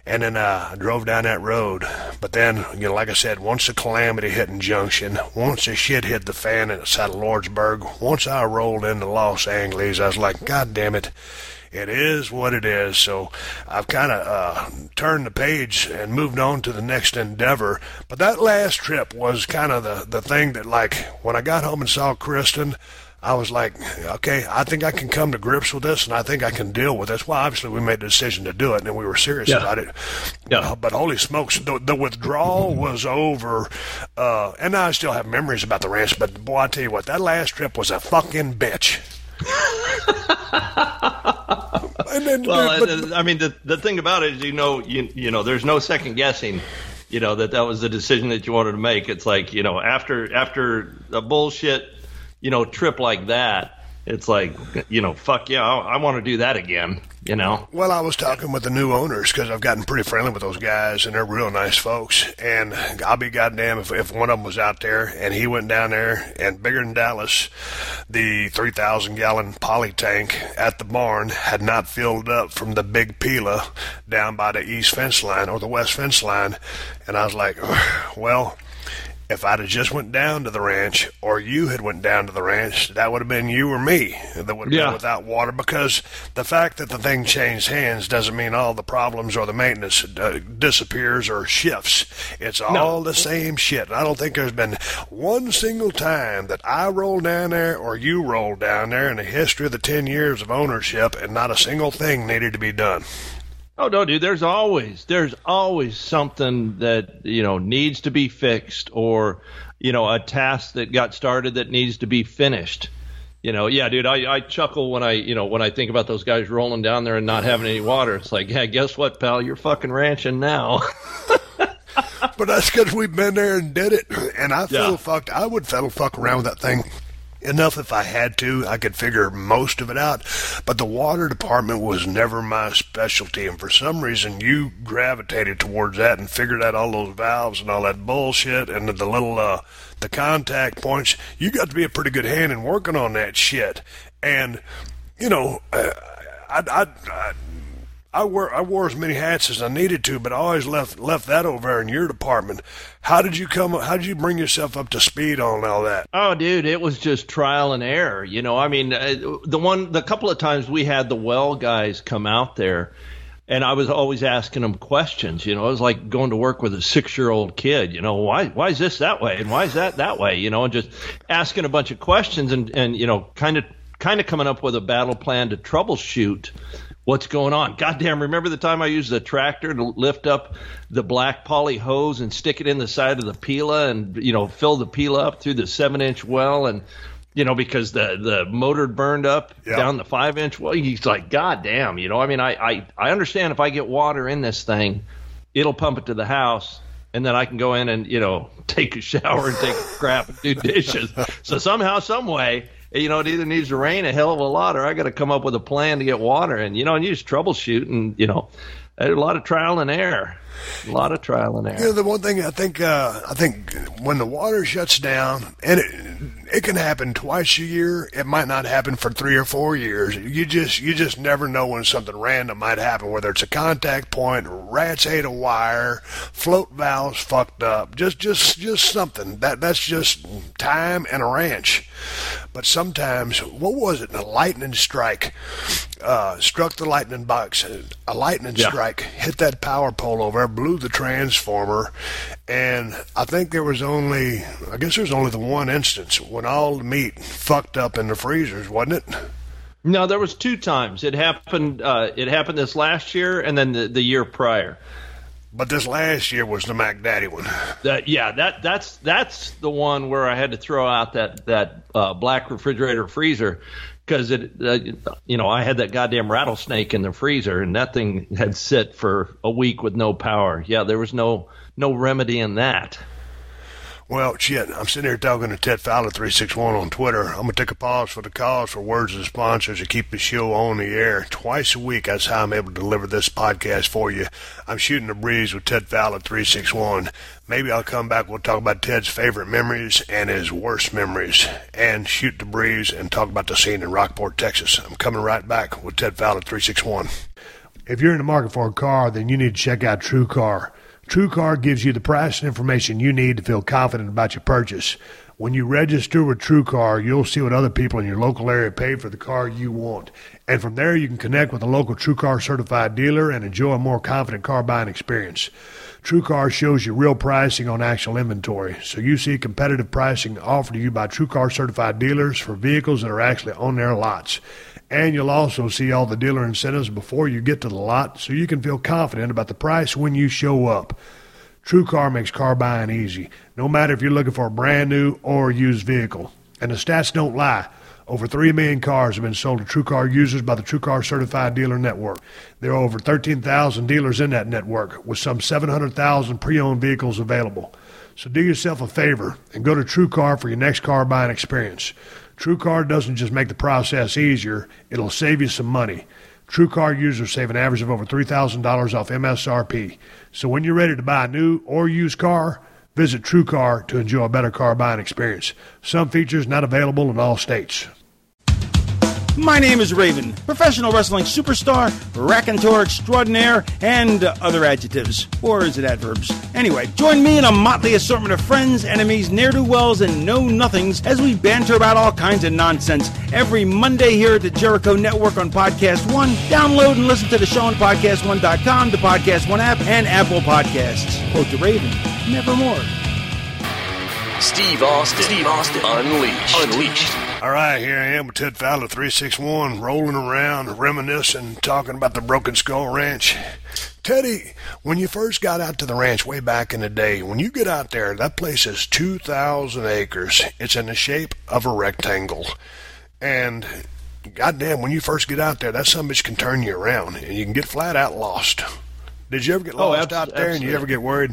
And then uh, I drove down that road. But then, you know, like I said, once the calamity hit in Junction, once the shit hit the fan outside of Lordsburg, once I rolled into Los Angeles, I was like, God damn it. It is what it is. So I've kind of uh, turned the page and moved on to the next endeavor. But that last trip was kind of the, the thing that, like, when I got home and saw Kristen, I was like, okay, I think I can come to grips with this, and I think I can deal with this. Well, obviously, we made the decision to do it, and we were serious
yeah.
about it.
Yeah.
Uh, but holy smokes, the, the withdrawal was over. Uh, and I still have memories about the ranch, but boy, I tell you what, that last trip was a fucking bitch. and then,
well,
but,
I mean, the the thing about it is, you know, you you know, there's no second guessing. You know that that was the decision that you wanted to make. It's like, you know, after after a bullshit, you know, trip like that, it's like, you know, fuck yeah, I, I want to do that again, you know.
Well, I was talking with the new owners because I've gotten pretty friendly with those guys, and they're real nice folks. And I'll be goddamn if, if one of them was out there and he went down there, and bigger than Dallas, the three thousand gallon poly tank at the barn had not filled up from the big Pila down by the east fence line or the west fence line. And I was like, well, if I'd have just went down to the ranch, or you had went down to the ranch, that would have been you or me that would have
yeah.
been without water, because the fact that the thing changed hands doesn't mean all the problems or the maintenance uh, disappears or shifts. It's all
no.
the same shit. I don't think there's been one single time that I rolled down there or you rolled down there in the history of the ten years of ownership, and not a single thing needed to be done.
Oh, no, dude, there's always, there's always something that, you know, needs to be fixed, or, you know, a task that got started that needs to be finished. You know, yeah, dude, I, I chuckle when I, you know, when I think about those guys rolling down there and not having any water. It's like, yeah, guess what, pal? You're fucking ranching now.
But that's because we've been there and did it. And I feel
yeah.
fucked. I would fiddle fuck around with that thing enough if I had to. I could figure most of it out, but the water department was never my specialty, and for some reason you gravitated towards that and figured out all those valves and all that bullshit and the, the little uh the contact points. You got to be a pretty good hand in working on that shit. And you know, uh, I I I I wore I wore as many hats as I needed to, but I always left left that over there in your department. How did you come? How did you bring yourself up to speed on all that?
Oh, dude, it was just trial and error. You know, I mean, uh, the one, the couple of times we had the well guys come out there, and I was always asking them questions. You know, it was like going to work with a six-year-old kid. You know, why why is this that way, and why is that that way? You know, and just asking a bunch of questions, and and you know, kind of kind of coming up with a battle plan to troubleshoot what's going on. Goddamn, remember the time I used the tractor to lift up the black poly hose and stick it in the side of the Pila and, you know, fill the Pila up through the seven-inch well, and, you know, because the, the motor burned up yep. down the five-inch well. He's like, goddamn, you know, I mean, I, I, I understand if I get water in this thing, it'll pump it to the house, and then I can go in and, you know, take a shower and take a crap and do dishes. So somehow, some way, you know, it either needs to rain a hell of a lot, or I got to come up with a plan to get water. And, you know, and you just troubleshoot, and, you know, a lot of trial and error. A lot of trial and error.
You know, the one thing I think, uh, I think when the water shuts down, and it, it can happen twice a year, it might not happen for three or four years. You just, you just never know when something random might happen, whether it's a contact point, rats ate a wire, float valves fucked up, just, just, just something. That, that's just time and a ranch. But sometimes, what was it? A lightning strike uh, struck the lightning box. A lightning yeah. strike hit that power pole over there, blew the transformer, and I think there was only, I guess there's only the one instance when all the meat fucked up in the freezers, wasn't it?
No, there was two times. It happened. Uh, it happened this last year, and then the, the year prior.
But this last year was the Mac Daddy one.
That, yeah, that that's that's the one where I had to throw out that that uh, black refrigerator freezer, because it, uh, you know, I had that goddamn rattlesnake in the freezer, and that thing had sit for a week with no power. Yeah, there was no no remedy in that.
Well, shit, I'm sitting here talking to Ted Fowler three six one on Twitter. I'm going to take a pause for the cause for words of the sponsors to keep the show on the air. Twice a week, that's how I'm able to deliver this podcast for you. I'm shooting the breeze with Ted Fowler three six one. Maybe I'll come back, we'll talk about Ted's favorite memories and his worst memories, and shoot the breeze and talk about the scene in Rockport, Texas. I'm coming right back with Ted Fowler three six one. If you're in the market for a car, then you need to check out TrueCar. TrueCar gives you the price and information you need to feel confident about your purchase. When you register with TrueCar, you'll see what other people in your local area paid for the car you want. And from there, you can connect with a local TrueCar certified dealer and enjoy a more confident car buying experience. TrueCar shows you real pricing on actual inventory, so you see competitive pricing offered to you by TrueCar certified dealers for vehicles that are actually on their lots. And you'll also see all the dealer incentives before you get to the lot, so you can feel confident about the price when you show up. TrueCar makes car buying easy, no matter if you're looking for a brand new or used vehicle. And the stats don't lie. Over three million cars have been sold to TrueCar users by the TrueCar Certified Dealer Network. There are over thirteen thousand dealers in that network, with some seven hundred thousand pre-owned vehicles available. So do yourself a favor and go to TrueCar for your next car buying experience. TrueCar doesn't just make the process easier, it'll save you some money. TrueCar users save an average of over three thousand dollars off M S R P. So when you're ready to buy a new or used car, visit TrueCar to enjoy a better car buying experience. Some features not available in all states.
My name is Raven, professional wrestling superstar, raconteur extraordinaire, and uh, other adjectives. Or is it adverbs? Anyway, join me in a motley assortment of friends, enemies, ne'er-do-wells, and know-nothings as we banter about all kinds of nonsense every Monday here at the Jericho Network on Podcast One. Download and listen to the show on podcast one dot com, the Podcast One app, and Apple Podcasts. Quote the Raven, nevermore.
Steve Austin. Steve Austin. Unleashed. Unleashed.
All right, here I am with Ted Fowler, three six one, rolling around, reminiscing, talking about the Broken Skull Ranch. Teddy, when you first got out to the ranch way back in the day, when you get out there, that place is two thousand acres. It's in the shape of a rectangle. And goddamn, when you first get out there, that sumbitch can turn you around, and you can get flat out lost. Did you ever get lost oh, abs- out there, absolutely. And you ever get worried?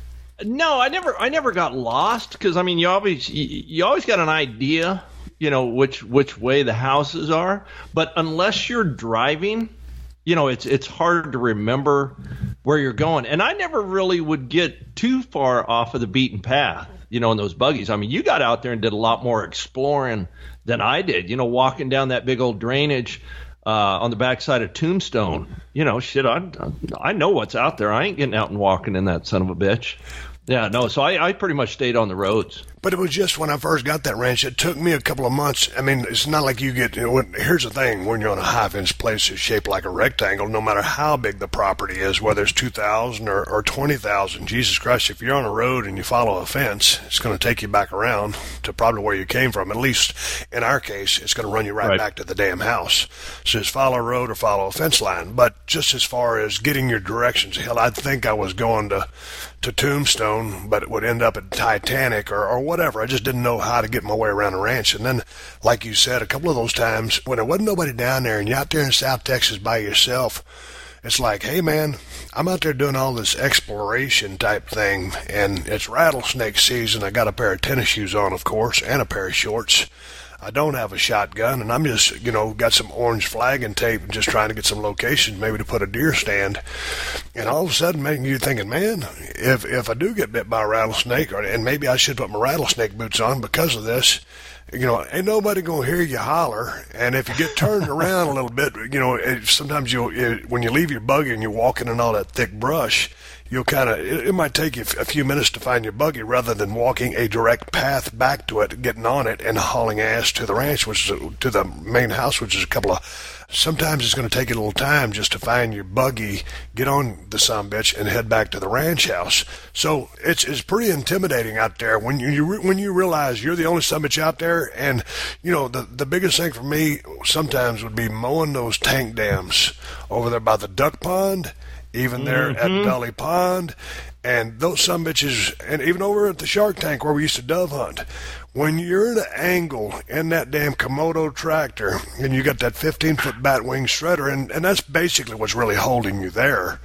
No, I never, I never got lost because I mean, you always, you, you always got an idea, you know, which which way the houses are. But unless you're driving, you know, it's it's hard to remember where you're going. And I never really would get too far off of the beaten path, you know, in those buggies. I mean, you got out there and did a lot more exploring than I did. You know, walking down that big old drainage uh, on the backside of Tombstone. You know, shit, I I know what's out there. I ain't getting out and walking in that son of a bitch. Yeah, no, so I, I pretty much stayed on the roads.
But it was just when I first got that ranch, it took me a couple of months. I mean, it's not like you get, you know, here's the thing, when you're on a high-fence place that's shaped like a rectangle, no matter how big the property is, whether it's two thousand or, or twenty thousand, Jesus Christ, if you're on a road and you follow a fence, it's going to take you back around to probably where you came from. At least in our case, it's going to run you right, right back to the damn house. So just follow a road or follow a fence line. But just as far as getting your directions, hell, I'd think I was going to, to Tombstone, but it would end up at Titanic or, or whatever. I just didn't know how to get my way around the ranch. And then, like you said, a couple of those times when there wasn't nobody down there and you're out there in South Texas by yourself, it's like, hey, man, I'm out there doing all this exploration type thing, and it's rattlesnake season. I got a pair of tennis shoes on, of course, and a pair of shorts. I don't have a shotgun, and I'm just, you know, got some orange flagging tape and just trying to get some locations maybe to put a deer stand. And all of a sudden, making you thinking, man, if if I do get bit by a rattlesnake, or, and maybe I should put my rattlesnake boots on because of this, you know, ain't nobody going to hear you holler. And if you get turned around a little bit, you know, it, sometimes you'll, it, when you leave your buggy and you're walking in all that thick brush, you'll kind of, it, it might take you a few minutes to find your buggy rather than walking a direct path back to it, getting on it, and hauling ass to the ranch, which is, to the main house, which is a couple of, sometimes it's going to take you a little time just to find your buggy, get on the sumbitch, and head back to the ranch house. So it's it's pretty intimidating out there when you, you when you realize you're the only sumbitch out there. And, you know, the, the biggest thing for me sometimes would be mowing those tank dams over there by the duck pond, even there mm-hmm. at Dolly Pond, and those sumbitches, and even over at the Shark Tank where we used to dove hunt. When you're at an angle in that damn Komodo tractor, and you got that fifteen-foot batwing shredder, and, and that's basically what's really holding you there.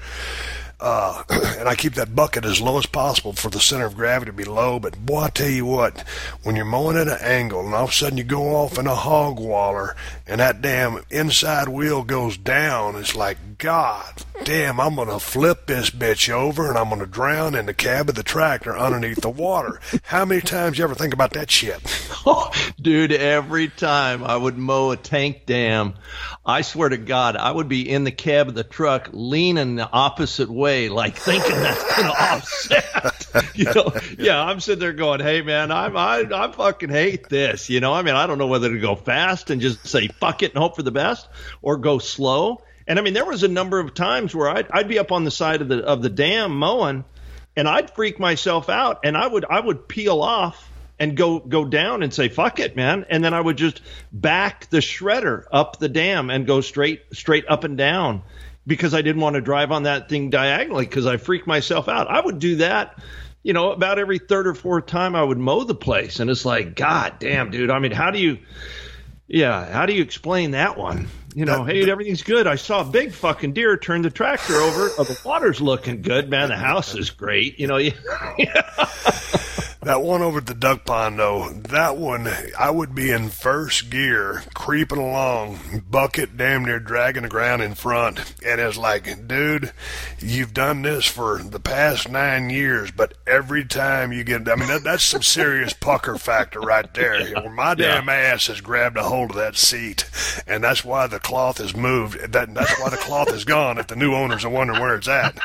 Uh, and I keep that bucket as low as possible for the center of gravity to be low. But boy, I tell you what, when you're mowing at an angle and all of a sudden you go off in a hog waller and that damn inside wheel goes down, it's like, God damn, I'm going to flip this bitch over and I'm going to drown in the cab of the tractor underneath the water. How many times you ever think about that shit?
Oh, dude, every time I would mow a tank dam, I swear to God, I would be in the cab of the truck leaning the opposite way, like thinking that's going to offset. You know, yeah, I'm sitting there going, hey, man, I'm, I, I fucking hate this. You know, I mean, I don't know whether to go fast and just say fuck it and hope for the best or go slow. And I mean, there was a number of times where I'd, I'd be up on the side of the of the dam mowing, and I'd freak myself out, and I would I would peel off and go go down and say fuck it, man, and then I would just back the shredder up the dam and go straight straight up and down because I didn't want to drive on that thing diagonally because I freaked myself out. I would do that, you know, about every third or fourth time I would mow the place, and it's like, God damn, dude. I mean, how do you, yeah, how do you explain that one? You know, hey, everything's good. I saw a big fucking deer turn the tractor over. Oh, the water's looking good, man. The house is great. You know, yeah.
That one over at the duck pond, though, that one, I would be in first gear, creeping along, bucket damn near dragging the ground in front. And it's like, dude, you've done this for the past nine years, but every time you get, I mean, that, that's some serious pucker factor right there. Yeah. Where my damn yeah. ass has grabbed a hold of that seat, and that's why the cloth has moved. That, that's why the cloth is gone if the new owners are wondering where it's at.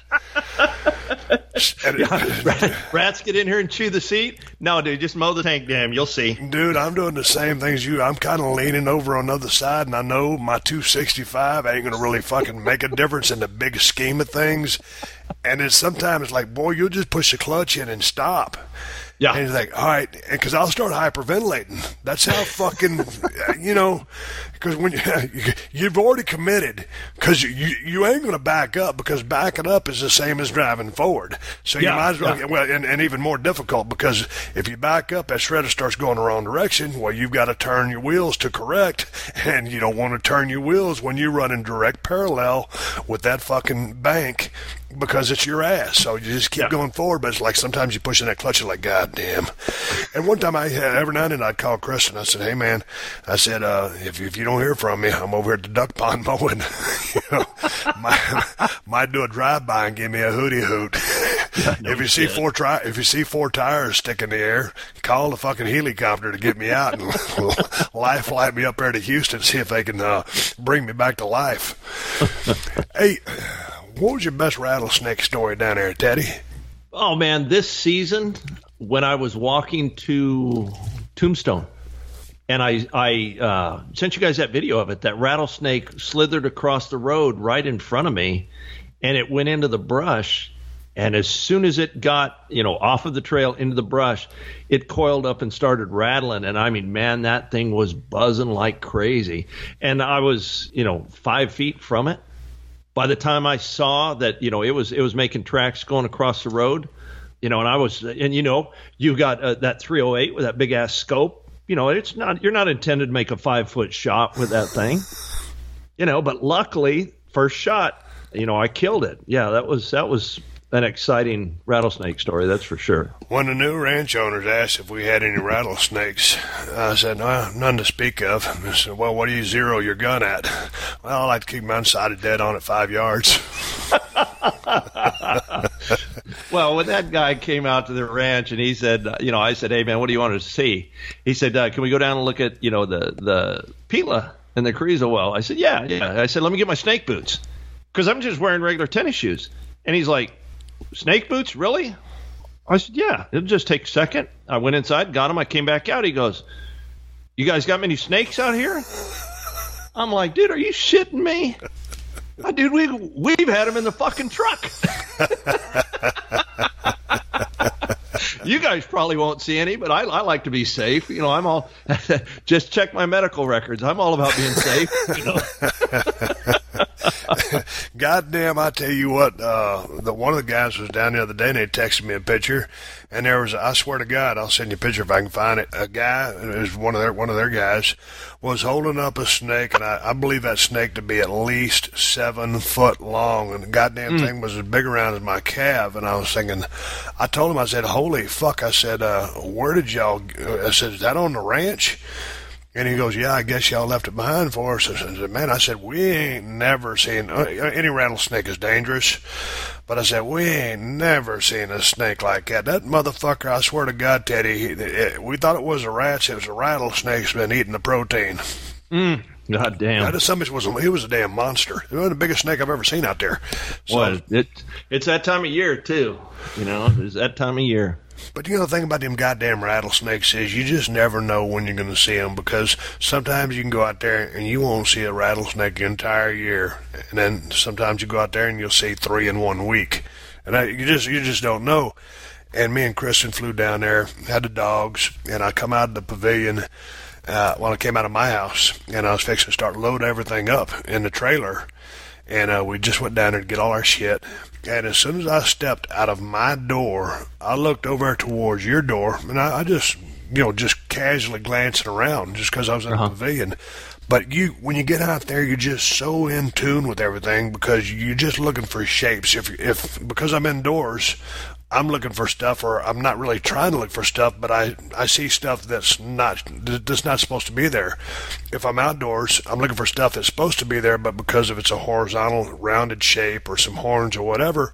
And
yeah, rats get in here and chew the seat. No, dude, just mow the tank dam. You'll see.
Dude, I'm doing the same things as you. I'm kind of leaning over on the other side, and I know my two sixty-five ain't going to really fucking make a difference in the big scheme of things. And it's sometimes like, boy, you'll just push the clutch in and stop.
Yeah.
And he's like, all right, because I'll start hyperventilating. That's how fucking, you know, because when you, you've already committed, because you, you, you ain't going to back up, because backing up is the same as driving forward. So you
yeah,
might as well,
yeah.
well and, and even more difficult, because if you back up, that shredder starts going the wrong direction, well, you've got to turn your wheels to correct, and you don't want to turn your wheels when you run in direct parallel with that fucking bank, because it's your ass. So you just keep yeah. going forward, but it's like sometimes you push in that clutch, you're like, God damn. And one time I had, every now and then I'd call Chris and I said, hey man, I said, uh, if, if you don't hear from me, I'm over here at the duck pond mowing. You know, might, might do a drive-by and give me a hootie hoot. Yeah, no if you shit. see four tri- if you see four tires stick in the air, call the fucking helicopter to get me out and life flight me up there to Houston, see if they can uh, bring me back to life. Hey, what was your best rattlesnake story down there, Teddy?
Oh, man, this season, when I was walking to Tombstone, and I, I uh, sent you guys that video of it, that rattlesnake slithered across the road right in front of me, and it went into the brush. And as soon as it got, you know, off of the trail into the brush, it coiled up and started rattling. And I mean, man, that thing was buzzing like crazy. And I was, you know, five feet from it. By the time I saw that, you know, it was it was making tracks going across the road, you know, and I was, and you know, you got uh, that three oh eight with that big ass scope. You know, it's not, you're not intended to make a five foot shot with that thing, you know. But luckily, first shot, you know, I killed it. Yeah, that was that was. An exciting rattlesnake story, that's for sure.
When the new ranch owners asked if we had any rattlesnakes, I said, no, none to speak of. I said, well, what do you zero your gun at? Well, I like to keep my unsighted dead on at five yards.
Well, when that guy came out to the ranch and he said, uh, you know, I said, hey, man, what do you want to see? He said, uh, can we go down and look at, you know, the, the Pila and the Carrizo well? I said, yeah, yeah. I said, let me get my snake boots, because I'm just wearing regular tennis shoes. And he's like, snake boots, really? I said, yeah, it'll just take a second. I went inside, got him. I came back out. He goes, you guys got many snakes out here? I'm like, dude, are you shitting me? Oh, dude, we, we've had them in the fucking truck. You guys probably won't see any, but I, I like to be safe. You know, I'm all, just check my medical records. I'm all about being safe, you know.
Goddamn, I tell you what, uh, the one of the guys was down the other day and they texted me a picture, and there was, I swear to God, I'll send you a picture if I can find it. A guy, it was one of their one of their guys, was holding up a snake, and I, I believe that snake to be at least seven foot long, and the goddamn mm. thing was as big around as my calf. And I was thinking, I told him, I said, holy fuck, I said, uh, where did y'all? I said, is that on the ranch? And he goes, yeah, I guess y'all left it behind for us. I said, man, I said, we ain't never seen, uh, any rattlesnake is dangerous. But I said, we ain't never seen a snake like that. That motherfucker, I swear to God, Teddy, he, it, we thought it was a rat. It was a rattlesnake's been eating the protein.
Mm. God damn.
That somebody was, he was a damn monster. It was the biggest snake I've ever seen out there. So,
well, it, it's that time of year, too. You know, it's that time of year.
But, you know, the thing about them goddamn rattlesnakes is you just never know when you're going to see them, because sometimes you can go out there and you won't see a rattlesnake the entire year. And then sometimes you go out there and you'll see three in one week. And I, you just you just don't know. And me and Kristen flew down there, had the dogs, and I come out of the pavilion uh, when I came out of my house, and I was fixing to start loading everything up in the trailer. And uh, we just went down there to get all our shit. And as soon as I stepped out of my door, I looked over towards your door, and I, I just, you know, just casually glancing around just because I was in uh-huh. the pavilion. But you, when you get out there, you're just so in tune with everything because you're just looking for shapes. If, if because I'm indoors, I'm looking for stuff, or I'm not really trying to look for stuff, but I, I see stuff that's not that's not supposed to be there. If I'm outdoors, I'm looking for stuff that's supposed to be there, but because of it's a horizontal, rounded shape or some horns or whatever.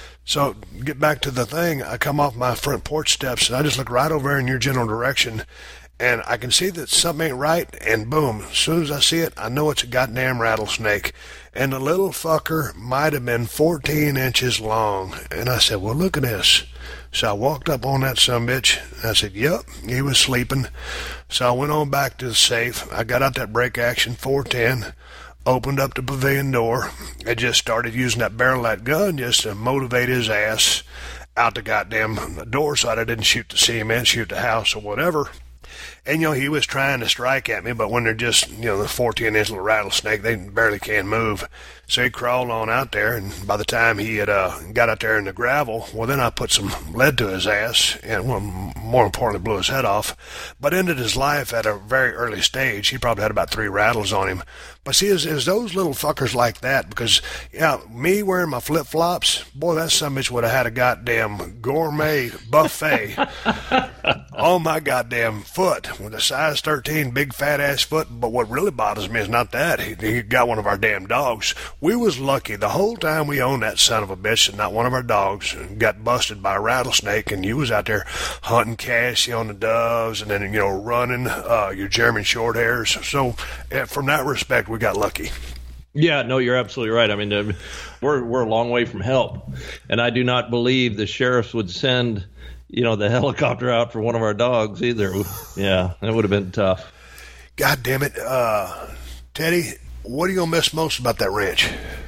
So get back to the thing. I come off my front porch steps, and I just look right over there in your general direction, and I can see that something ain't right, and boom, as soon as I see it, I know it's a goddamn rattlesnake. And the little fucker might have been fourteen inches long. And I said, well, look at this. So I walked up on that sumbitch, and I said, yep, he was sleeping. So I went on back to the safe. I got out that break action four ten, opened up the pavilion door, and just started using that barrel of that gun just to motivate his ass out the goddamn door so that I didn't shoot the cement, shoot the house or whatever. And, you know, he was trying to strike at me, but when they're just, you know, the fourteen-inch little rattlesnake, they barely can move. So he crawled on out there, and by the time he had uh, got out there in the gravel, well, then I put some lead to his ass, and, well, more importantly, blew his head off, but ended his life at a very early stage. He probably had about three rattles on him. But see, it's, it's those little fuckers like that, because, yeah, me wearing my flip-flops, boy, that sumbitch would have had a goddamn gourmet buffet on my goddamn foot with a size thirteen big fat-ass foot. But what really bothers me is not that. He, he got one of our damn dogs. We was lucky the whole time we owned that son of a bitch that not one of our dogs got busted by a rattlesnake, and you was out there hunting Cassie on the doves and then, you know, running uh, your German short hairs. So uh, from that respect, we got lucky.
Yeah, no, you're absolutely right. I mean, uh, we're we're a long way from help, and I do not believe the sheriffs would send, you know, the helicopter out for one of our dogs either. Yeah, that would have been tough.
God damn it, uh, Teddy, what are you gonna miss most about that ranch?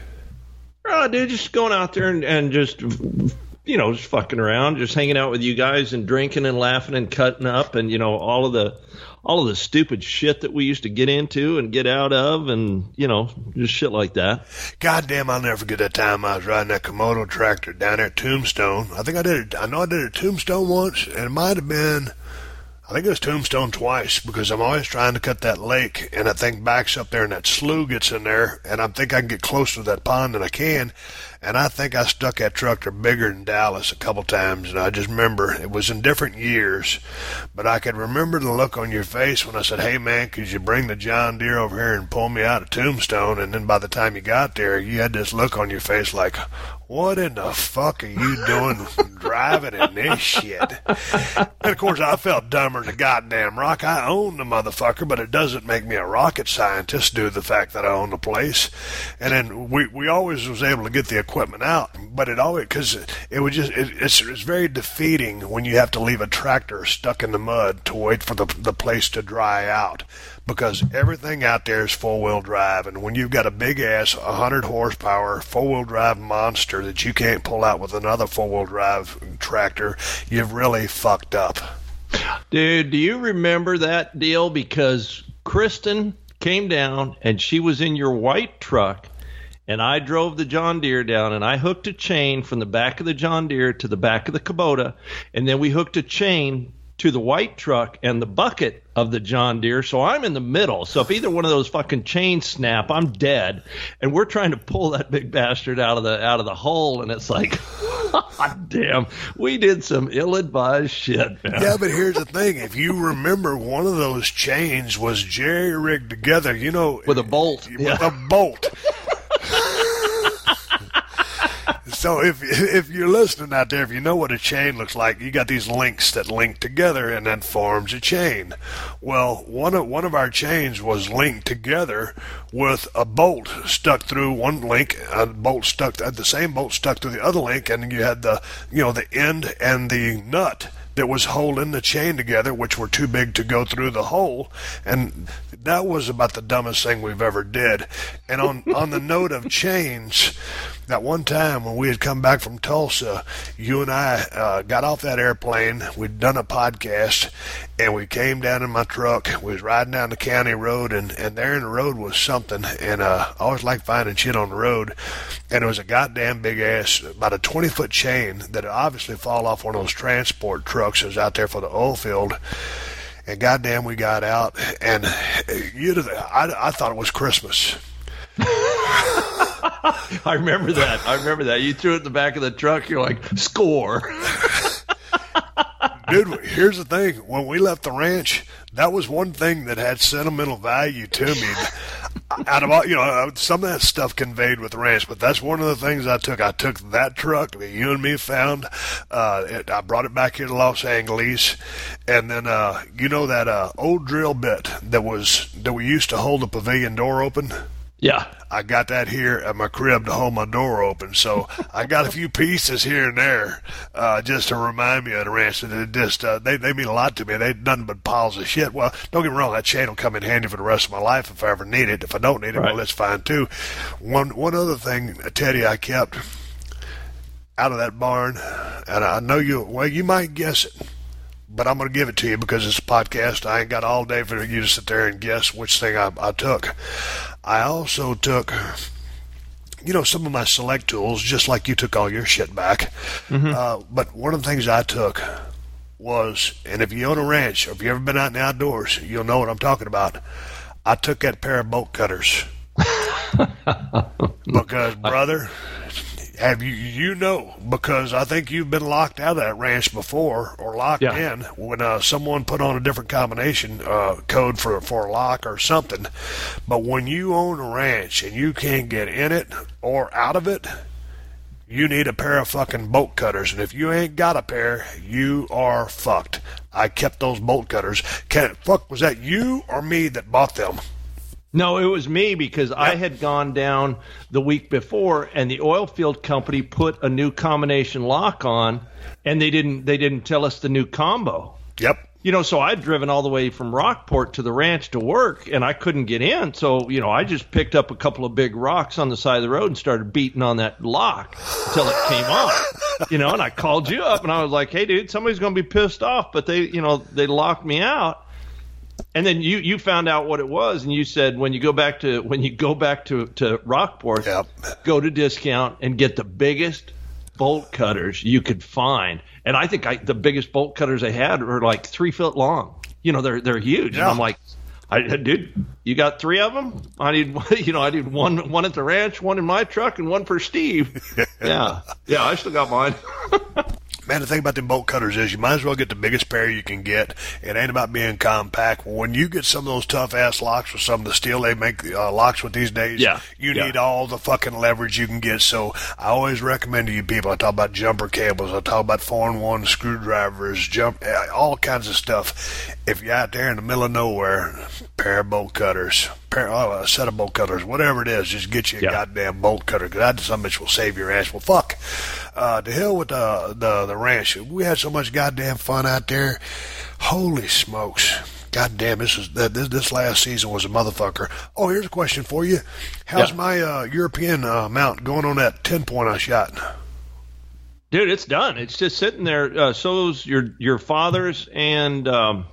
Oh, dude, just going out there and, and just, you know, just fucking around, just hanging out with you guys and drinking and laughing and cutting up, and, you know, all of the all of the stupid shit that we used to get into and get out of, and, you know, just shit like that. God
damn, I'll never forget that time I was riding that Komodo tractor down there at Tombstone. I think I did it. I know I did it at Tombstone once, and it might have been, I think it was Tombstone twice, because I'm always trying to cut that lake, and I think backs up there and that slough gets in there, and I think I can get closer to that pond than I can. And I think I stuck that tractor bigger than Dallas a couple times, and I just remember it was in different years, but I could remember the look on your face when I said, hey, man, could you bring the John Deere over here and pull me out of Tombstone? And then by the time you got there, you had this look on your face like, what in the fuck are you doing driving in this shit? And, of course, I felt dumber than a goddamn rock. I own the motherfucker, but it doesn't make me a rocket scientist due to the fact that I own the place. And then we, we always was able to get the equipment out, but it always, because it, it would just, it, it's, it's very defeating when you have to leave a tractor stuck in the mud to wait for the, the place to dry out. Because everything out there is four-wheel drive, and when you've got a big-ass one hundred horsepower four-wheel drive monster that you can't pull out with another four-wheel drive tractor, you've really fucked up.
Dude, do you remember that deal? Because Kristen came down, and she was in your white truck, and I drove the John Deere down, and I hooked a chain from the back of the John Deere to the back of the Kubota, and then we hooked a chain to the white truck and the bucket of the John Deere, so I'm in the middle. So if either one of those fucking chains snap, I'm dead. And we're trying to pull that big bastard out of the out of the hole, and it's like, God damn. We did some ill-advised shit, man.
Yeah, but here's the thing. If you remember, one of those chains was jerry-rigged together, you know.
With a bolt.
With
yeah.
a bolt. So if if you're listening out there, if you know what a chain looks like, you got these links that link together and then forms a chain. Well, one of one of our chains was linked together with a bolt stuck through one link, a bolt stuck, the same bolt stuck to the other link, and you had the you know the end and the nut that was holding the chain together, which were too big to go through the hole, and that was about the dumbest thing we've ever did. And on, on the note of chains, that one time when we had come back from Tulsa, you and I uh, got off that airplane, we'd done a podcast, and we came down in my truck, we was riding down the county road, and, and there in the road was something, and uh, I always like finding shit on the road, and it was a goddamn big-ass, about a twenty-foot chain that had obviously fall off one of those transport trucks that was out there for the oil field. And goddamn, we got out, and you'd have, I, I thought it was Christmas.
I remember that. I remember that. You threw it in the back of the truck. You're like, score.
Dude, here's the thing. When we left the ranch, that was one thing that had sentimental value to me. Out of all, you know, some of that stuff conveyed with the ranch, but that's one of the things I took. I took that truck that you and me found. Uh, it, I brought it back here to Los Angeles, and then uh, you know that uh, old drill bit that was that we used to hold the pavilion door open.
Yeah.
I got that here at my crib to hold my door open. So I got a few pieces here and there uh, just to remind me of the ranch. And it just, uh, they, they mean a lot to me. They nothing but piles of shit. Well, don't get me wrong. That chain will come in handy for the rest of my life if I ever need it. If I don't need it, right. Well, that's fine too. One, one other thing, Teddy, I kept out of that barn, and I know you, well, you might guess it, but I'm going to give it to you because it's a podcast. I ain't got all day for you to sit there and guess which thing I, I took. I also took, you know, some of my select tools, just like you took all your shit back. Mm-hmm. Uh, but one of the things I took was, and if you own a ranch or if you've ever been out in the outdoors, you'll know what I'm talking about. I took that pair of bolt cutters. Because, brother, have you, you know, because I think you've been locked out of that ranch before or locked yeah. in when uh, someone put on a different combination uh, code for, for a lock or something. But when you own a ranch and you can't get in it or out of it, you need a pair of fucking bolt cutters. And if you ain't got a pair, you are fucked. I kept those bolt cutters. Can, fuck, was that you or me that bought them?
No, it was me because yep. I had gone down the week before, and the oil field company put a new combination lock on, and they didn't they didn't tell us the new combo.
Yep.
You know, so I'd driven all the way from Rockport to the ranch to work, and I couldn't get in. So, you know, I just picked up a couple of big rocks on the side of the road and started beating on that lock until it came on. You know, and I called you up, and I was like, hey, dude, somebody's going to be pissed off, but they, you know, they locked me out. And then you, you found out what it was, and you said when you go back to when you go back to, to Rockport,
yep.
go to Discount and get the biggest bolt cutters you could find. And I think I, the biggest bolt cutters I had were like three foot long. You know, they're they're huge. Yeah. And I'm like, I, dude, you got three of them? I need, you know, I need one one at the ranch, one in my truck, and one for Steve. yeah, yeah, I still got mine.
Man, the thing about them bolt cutters is you might as well get the biggest pair you can get. It ain't about being compact. When you get some of those tough-ass locks with some of the steel they make uh, locks with these days,
yeah.
you
yeah.
need all the fucking leverage you can get. So I always recommend to you people, I talk about jumper cables, I talk about four in one screwdrivers, jump, all kinds of stuff. If you're out there in the middle of nowhere, pair of bolt cutters, pair, oh, a set of bolt cutters, whatever it is, just get you a yeah. goddamn bolt cutter, because that some bitch will save your ass. Well, fuck. Uh, to hell with the, the the ranch. We had so much goddamn fun out there. Holy smokes. God damn, this is this, this last season was a motherfucker. Oh, here's a question for you. How's yeah. my uh, European uh, mount going on that ten point I shot?
Dude, it's done. It's just sitting there. Uh, so's your your father's and um,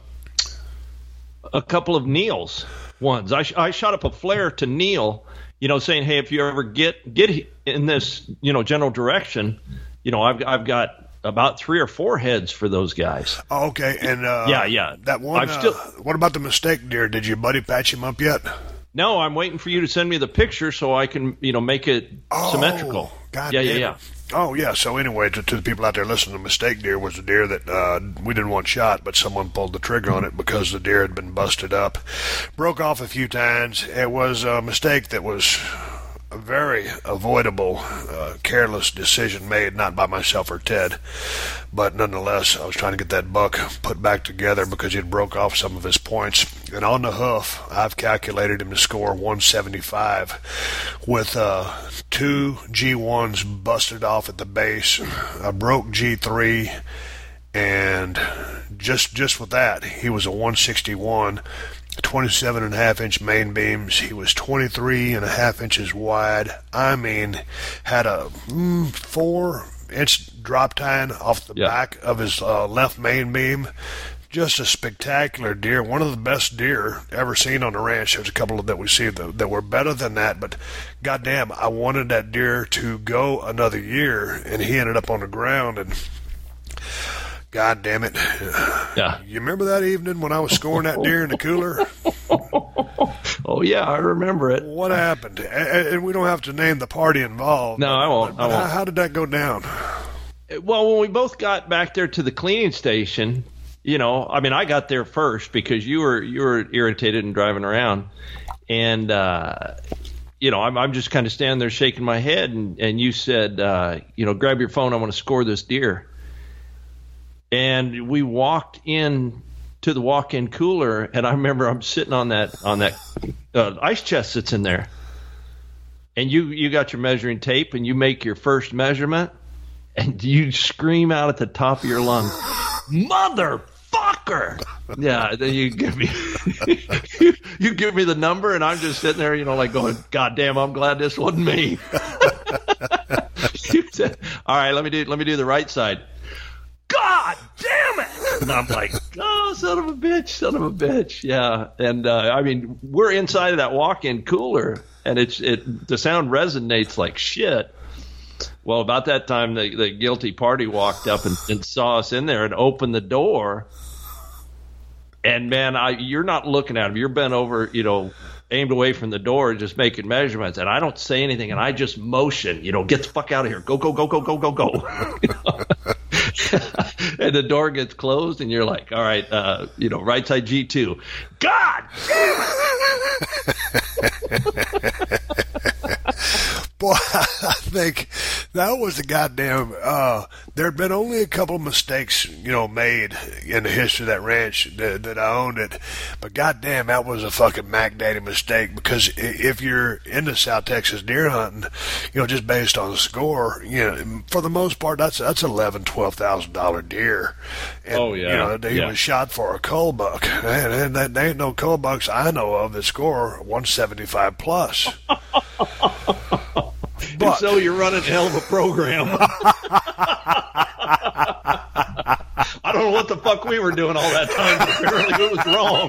a couple of Neil's ones. I, sh- I shot up a flare to Neil, you know, saying, hey, if you ever get get in this, you know, general direction, you know, I've I've got about three or four heads for those guys.
Oh, okay, and uh,
yeah, yeah,
that one.
I've still,
uh, what about the mistake deer? Did your buddy patch him up yet?
No, I'm waiting for you to send me the picture so I can, you know, make it
oh,
symmetrical.
God
yeah,
damn
yeah,
it.
yeah.
Oh, yeah. So anyway, to, to the people out there listening, the mistake deer was a deer that uh, we didn't want shot, but someone pulled the trigger on it because the deer had been busted up. Broke off a few times. It was a mistake that was a very avoidable, uh, careless decision made, not by myself or Ted. But nonetheless, I was trying to get that buck put back together because he had broke off some of his points. And on the hoof, I've calculated him to score one seventy-five with uh, two G ones busted off at the base, a broke G three, and just just with that, he was a one sixty-one. twenty-seven and a half inch main beams. He was twenty-three and a half inches wide. I mean, had a mm, four inch drop tine off the
yeah.
back of his uh, left main beam. Just a spectacular deer. One of the best deer ever seen on the ranch. There's a couple of that we see that, that were better than that, but goddamn, I wanted that deer to go another year, and he ended up on the ground, and God damn it.
Yeah.
You remember that evening when I was scoring that deer in the cooler?
Oh, yeah, I remember it.
What happened? And, and we don't have to name the party involved.
No, I won't.
But
I won't.
How, how did that go down?
Well, when we both got back there to the cleaning station, you know, I mean, I got there first because you were you were irritated and driving around. And, uh, you know, I'm, I'm just kind of standing there shaking my head. And, and you said, uh, you know, grab your phone. I want to score this deer. And we walked in to the walk-in cooler, and I remember I'm sitting on that on that uh, ice chest that's in there. And you, you got your measuring tape, and you make your first measurement, and you scream out at the top of your lungs, "Motherfucker!" Yeah, then you give me you, you give me the number, and I'm just sitting there, you know, like going, "God damn, I'm glad this wasn't me." You said, "All right, let me do let me do the right side." God damn it! And I'm like, oh, son of a bitch, son of a bitch. Yeah. And, uh, I mean, we're inside of that walk-in cooler, and it's it the sound resonates like shit. Well, about that time, the, the guilty party walked up and, and saw us in there and opened the door. And, man, I you're not looking at him. You're bent over, you know, aimed away from the door, just making measurements. And I don't say anything, and I just motion, you know, get the fuck out of here. Go, go, go, go, go, go, go. You know? And the door gets closed, and you're like, all right, uh, you know, right side G two. God damn it!
Boy, I think that was a goddamn, uh, there had been only a couple of mistakes, you know, made in the history of that ranch that, that I owned it. But goddamn, that was a fucking Mac Daddy mistake, because if you're into South Texas deer hunting, you know, just based on the score, you know, for the most part, that's, that's eleven, twelve thousand dollar deer. And,
oh, yeah.
You know, he
yeah.
was shot for a cull buck. And, and that, there ain't no cull bucks I know of that score one seventy-five plus.
But, so you're running a hell of a program. I don't know what the fuck we were doing all that time, but apparently it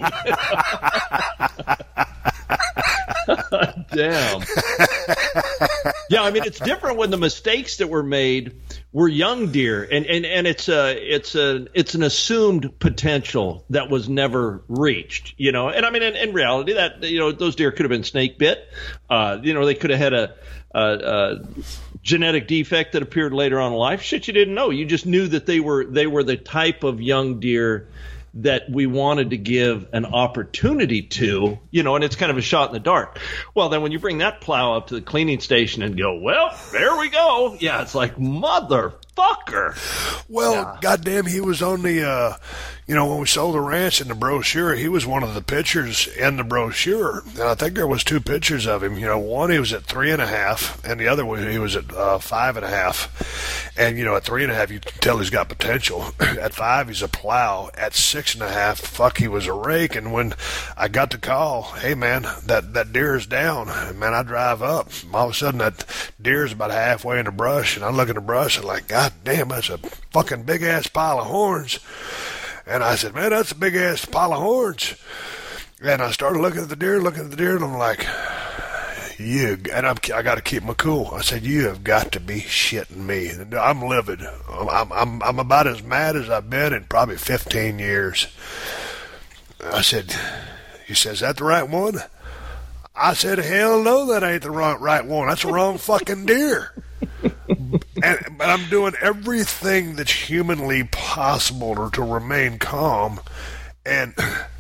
was wrong. Damn. Yeah, I mean, it's different when the mistakes that were made were young deer, and, and, and it's a it's a it's an assumed potential that was never reached, you know. And I mean, in, in reality, that you know those deer could have been snake bit, uh, you know, they could have had a, a, a genetic defect that appeared later on in life. Shit, you didn't know. You just knew that they were they were the type of young deer that we wanted to give an opportunity to, you know, and it's kind of a shot in the dark. Well, then when you bring that plow up to the cleaning station and go, well, there we go. Yeah, it's like, motherfucker.
Well,
yeah.
Goddamn, he was on the, uh, you know, when we sold the ranch in the brochure, he was one of the pictures in the brochure. And I think there was two pictures of him. You know, one he was at three and a half, and the other one he was at uh, five and a half. And, you know, at three and a half, you can tell he's got potential. At five, he's a plow. At six and a half, fuck, he was a rake. And when I got the call, hey, man, that, that deer is down. And, man, I drive up. All of a sudden, that deer is about halfway in the brush. And I look in the brush and like, God damn, that's a fucking big-ass pile of horns. And I said, man, that's a big-ass pile of horns. And I started looking at the deer, looking at the deer, and I'm like, you, and I'm, I got to keep my cool. I said, you have got to be shitting me. And I'm livid. I'm, I'm, I'm about as mad as I've been in probably fifteen years. I said, he says, is that the right one? I said, hell no, that ain't the wrong, right one. That's the wrong fucking deer. And, but I'm doing everything that's humanly possible to, to remain calm. And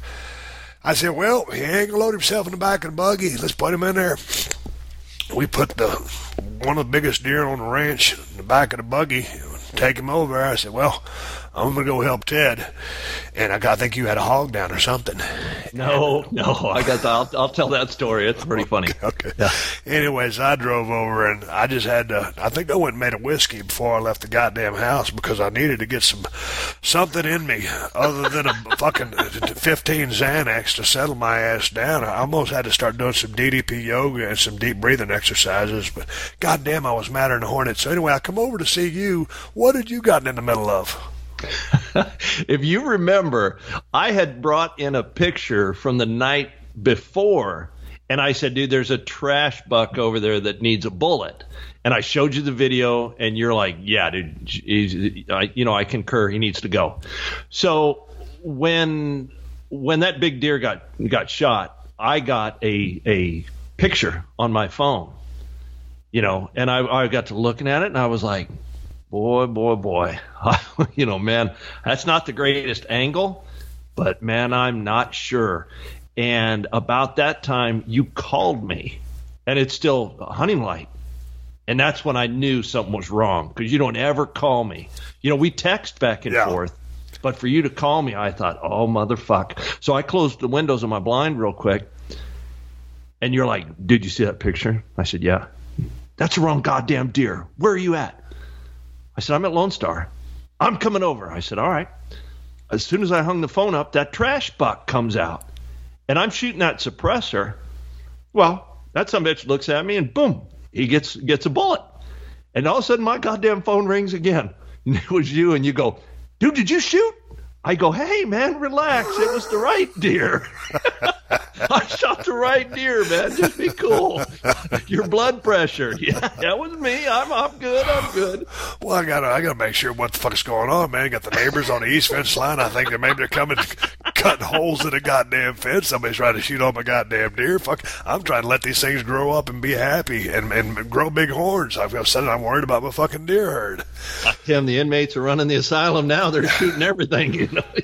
I said, well, he ain't gonna load himself in the back of the buggy. Let's put him in there. We put the one of the biggest deer on the ranch in the back of the buggy, take him over. I said, well, I'm going to go help Ted. And I, got, I think you had a hog down or something.
No, no, I got the, I'll, I'll tell that story. It's pretty funny.
Okay. okay.
Yeah.
Anyways, I drove over and I just had to, I think I went and made a whiskey before I left the goddamn house because I needed to get some, something in me other than a fucking fifteen Xanax to settle my ass down. I almost had to start doing some D D P yoga and some deep breathing exercises, but goddamn, I was madder than a hornet. So anyway, I come over to see you. What had you gotten in the middle of?
If you remember, I had brought in a picture from the night before, and I said, dude, there's a trash buck over there that needs a bullet. And I showed you the video, and you're like, yeah, dude, he's, I, you know, I concur. He needs to go. So when when that big deer got got shot, I got a a picture on my phone, you know, and I, I got to looking at it, and I was like, boy, boy, boy, you know, man, that's not the greatest angle, but, man, I'm not sure. And about that time, you called me, and it's still hunting light. And that's when I knew something was wrong, because you don't ever call me. You know, we text back and
yeah.
forth, but for you to call me, I thought, oh, motherfuck. So I closed the windows of my blind real quick, and you're like, did you see that picture? I said, yeah. That's the wrong goddamn deer. Where are you at? I said, I'm at Lone Star. I'm coming over. I said, all right. As soon as I hung the phone up, that trash buck comes out. And I'm shooting that suppressor. Well, that sumbitch looks at me and boom, he gets gets a bullet. And all of a sudden my goddamn phone rings again. And it was you, and you go, dude, did you shoot? I go, hey, man, relax. It was the right deer. I shot the right deer, man. Just be cool. Your blood pressure. Yeah, that was me. I'm I'm good. I'm good.
Well, I gotta I gotta make sure what the fuck's going on, man. Got the neighbors on the east fence line. I think that maybe they're coming, cutting holes in the goddamn fence. Somebody's trying to shoot on my goddamn deer. Fuck, I'm trying to let these things grow up and be happy and, and grow big horns. I've said I'm worried about my fucking deer herd.
Tim, the inmates are running the asylum now. They're shooting everything, you know.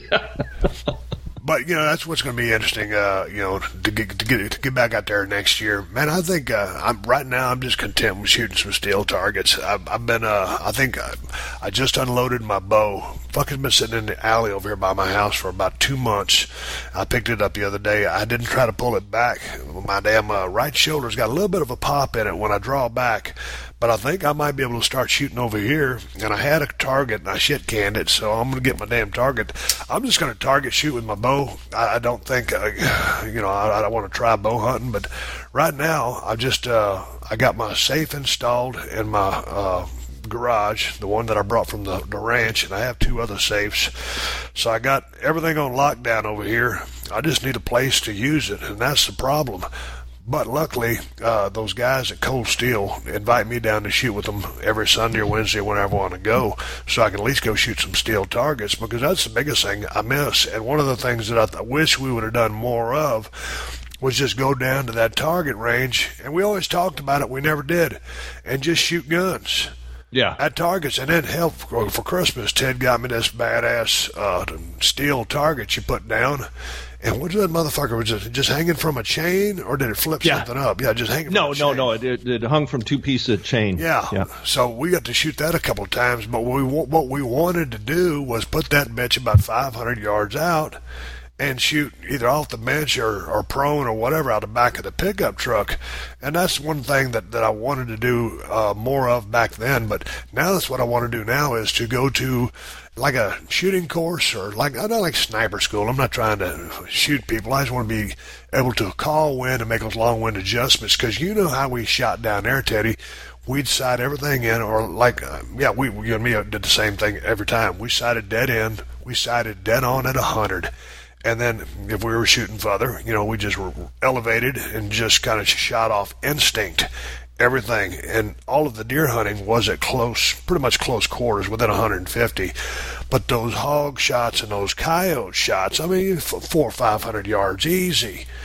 But, you know, that's what's going to be interesting, uh, you know, to get, to get to get back out there next year. Man, I think uh, I'm right now I'm just content with shooting some steel targets. I've, I've been, uh, I think I, I just unloaded my bow. Fuck, it's been sitting in the alley over here by my house for about two months. I picked it up the other day. I didn't try to pull it back. My damn uh, right shoulder's got a little bit of a pop in it when I draw back. But I think I might be able to start shooting over here. And I had a target, and I shit canned it, so I'm going to get my damn target. I'm just going to target shoot with my bow. I, I don't think, uh, you know, I, I don't want to try bow hunting. But right now, I just, uh, I got my safe installed in my uh, garage, the one that I brought from the, the ranch, and I have two other safes. So I got everything on lockdown over here. I just need a place to use it, and that's the problem. But luckily, uh, those guys at Cold Steel invite me down to shoot with them every Sunday or Wednesday whenever I want to go, so I can at least go shoot some steel targets, because that's the biggest thing I miss. And one of the things that I th- wish we would have done more of was just go down to that target range, and we always talked about it, we never did, and just shoot guns.
Yeah.
At targets. And then, hell, for, for Christmas, Ted got me this badass uh, steel target you put down. And what did that motherfucker, was it just hanging from a chain, or did it flip
yeah.
something up? Yeah, just hanging
no,
from a chain.
No, no, no. It, it hung from two pieces of chain.
Yeah.
yeah.
So we got to shoot that a couple of times, but we, what we wanted to do was put that bitch about five hundred yards out and shoot either off the bench or, or prone or whatever out the back of the pickup truck. And that's one thing that, that I wanted to do uh, more of back then. But now that's what I want to do now, is to go to like a shooting course, or like, not like sniper school. I'm not trying to shoot people. I just want to be able to call wind and make those long wind adjustments, because you know how we shot down there, Teddy. We'd sight everything in, or like, uh, yeah, we, you and me did the same thing every time. We sighted dead end. We sighted dead on at one hundred. And then if we were shooting further, you know, we just were elevated and just kind of shot off instinct, everything. And all of the deer hunting was at close, pretty much close quarters, within one hundred fifty. But those hog shots and those coyote shots, I mean, four or five hundred yards easy.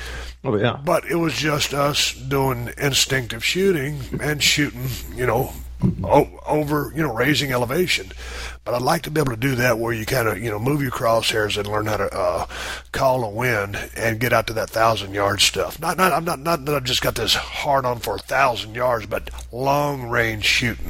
Oh, yeah.
But it was just us doing instinctive shooting and shooting, you know, o- over, you know, raising elevation. But I'd like to be able to do that where you kind of, you know, move your crosshairs and learn how to uh, call a wind and get out to that thousand yard stuff. Not, not, I'm not, not that I've just got this hard on for a thousand yards, but long range shooting.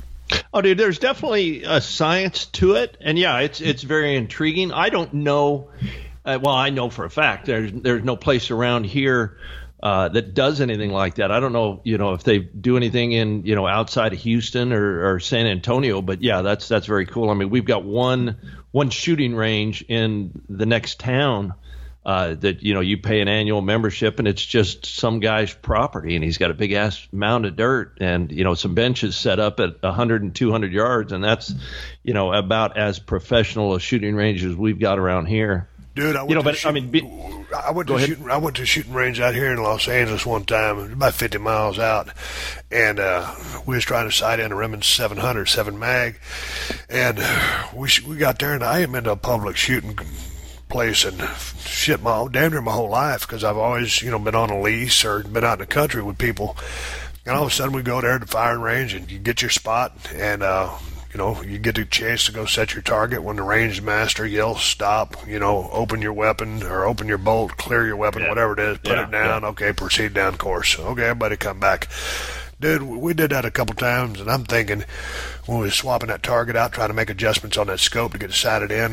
Oh, dude, there's definitely a science to it, and yeah, it's it's very intriguing. I don't know. Uh, well, I know for a fact there's there's no place around here uh, that does anything like that. I don't know, you know, if they do anything in, you know, outside of Houston or, or San Antonio, but yeah, that's that's very cool. I mean, we've got one one shooting range in the next town uh, that, you know, you pay an annual membership, and it's just some guy's property, and he's got a big ass mound of dirt and, you know, some benches set up at one hundred and two hundred yards, and that's, you know, about as professional a shooting range as we've got around here.
Dude, I went
you know,
to
but
shoot,
I mean, be,
I went to shooting. I went to a shooting range out here in Los Angeles one time, about fifty miles out, and uh, we was trying to sight in a Remington seven hundred seven mag, and we we got there, and I hadn't been to a public shooting place and shit my damn near my whole life because I've always, you know, been on a lease or been out in the country with people, and all of a sudden we go there to the firing range and you get your spot and. uh You know, you get a chance to go set your target when the range master yells stop, you know, open your weapon or open your bolt, clear your weapon, yeah. whatever it is, put yeah, it down, yeah. okay, proceed down course. Okay, everybody come back. Dude, we did that a couple times, and I'm thinking when we were swapping that target out, trying to make adjustments on that scope to get it sighted in,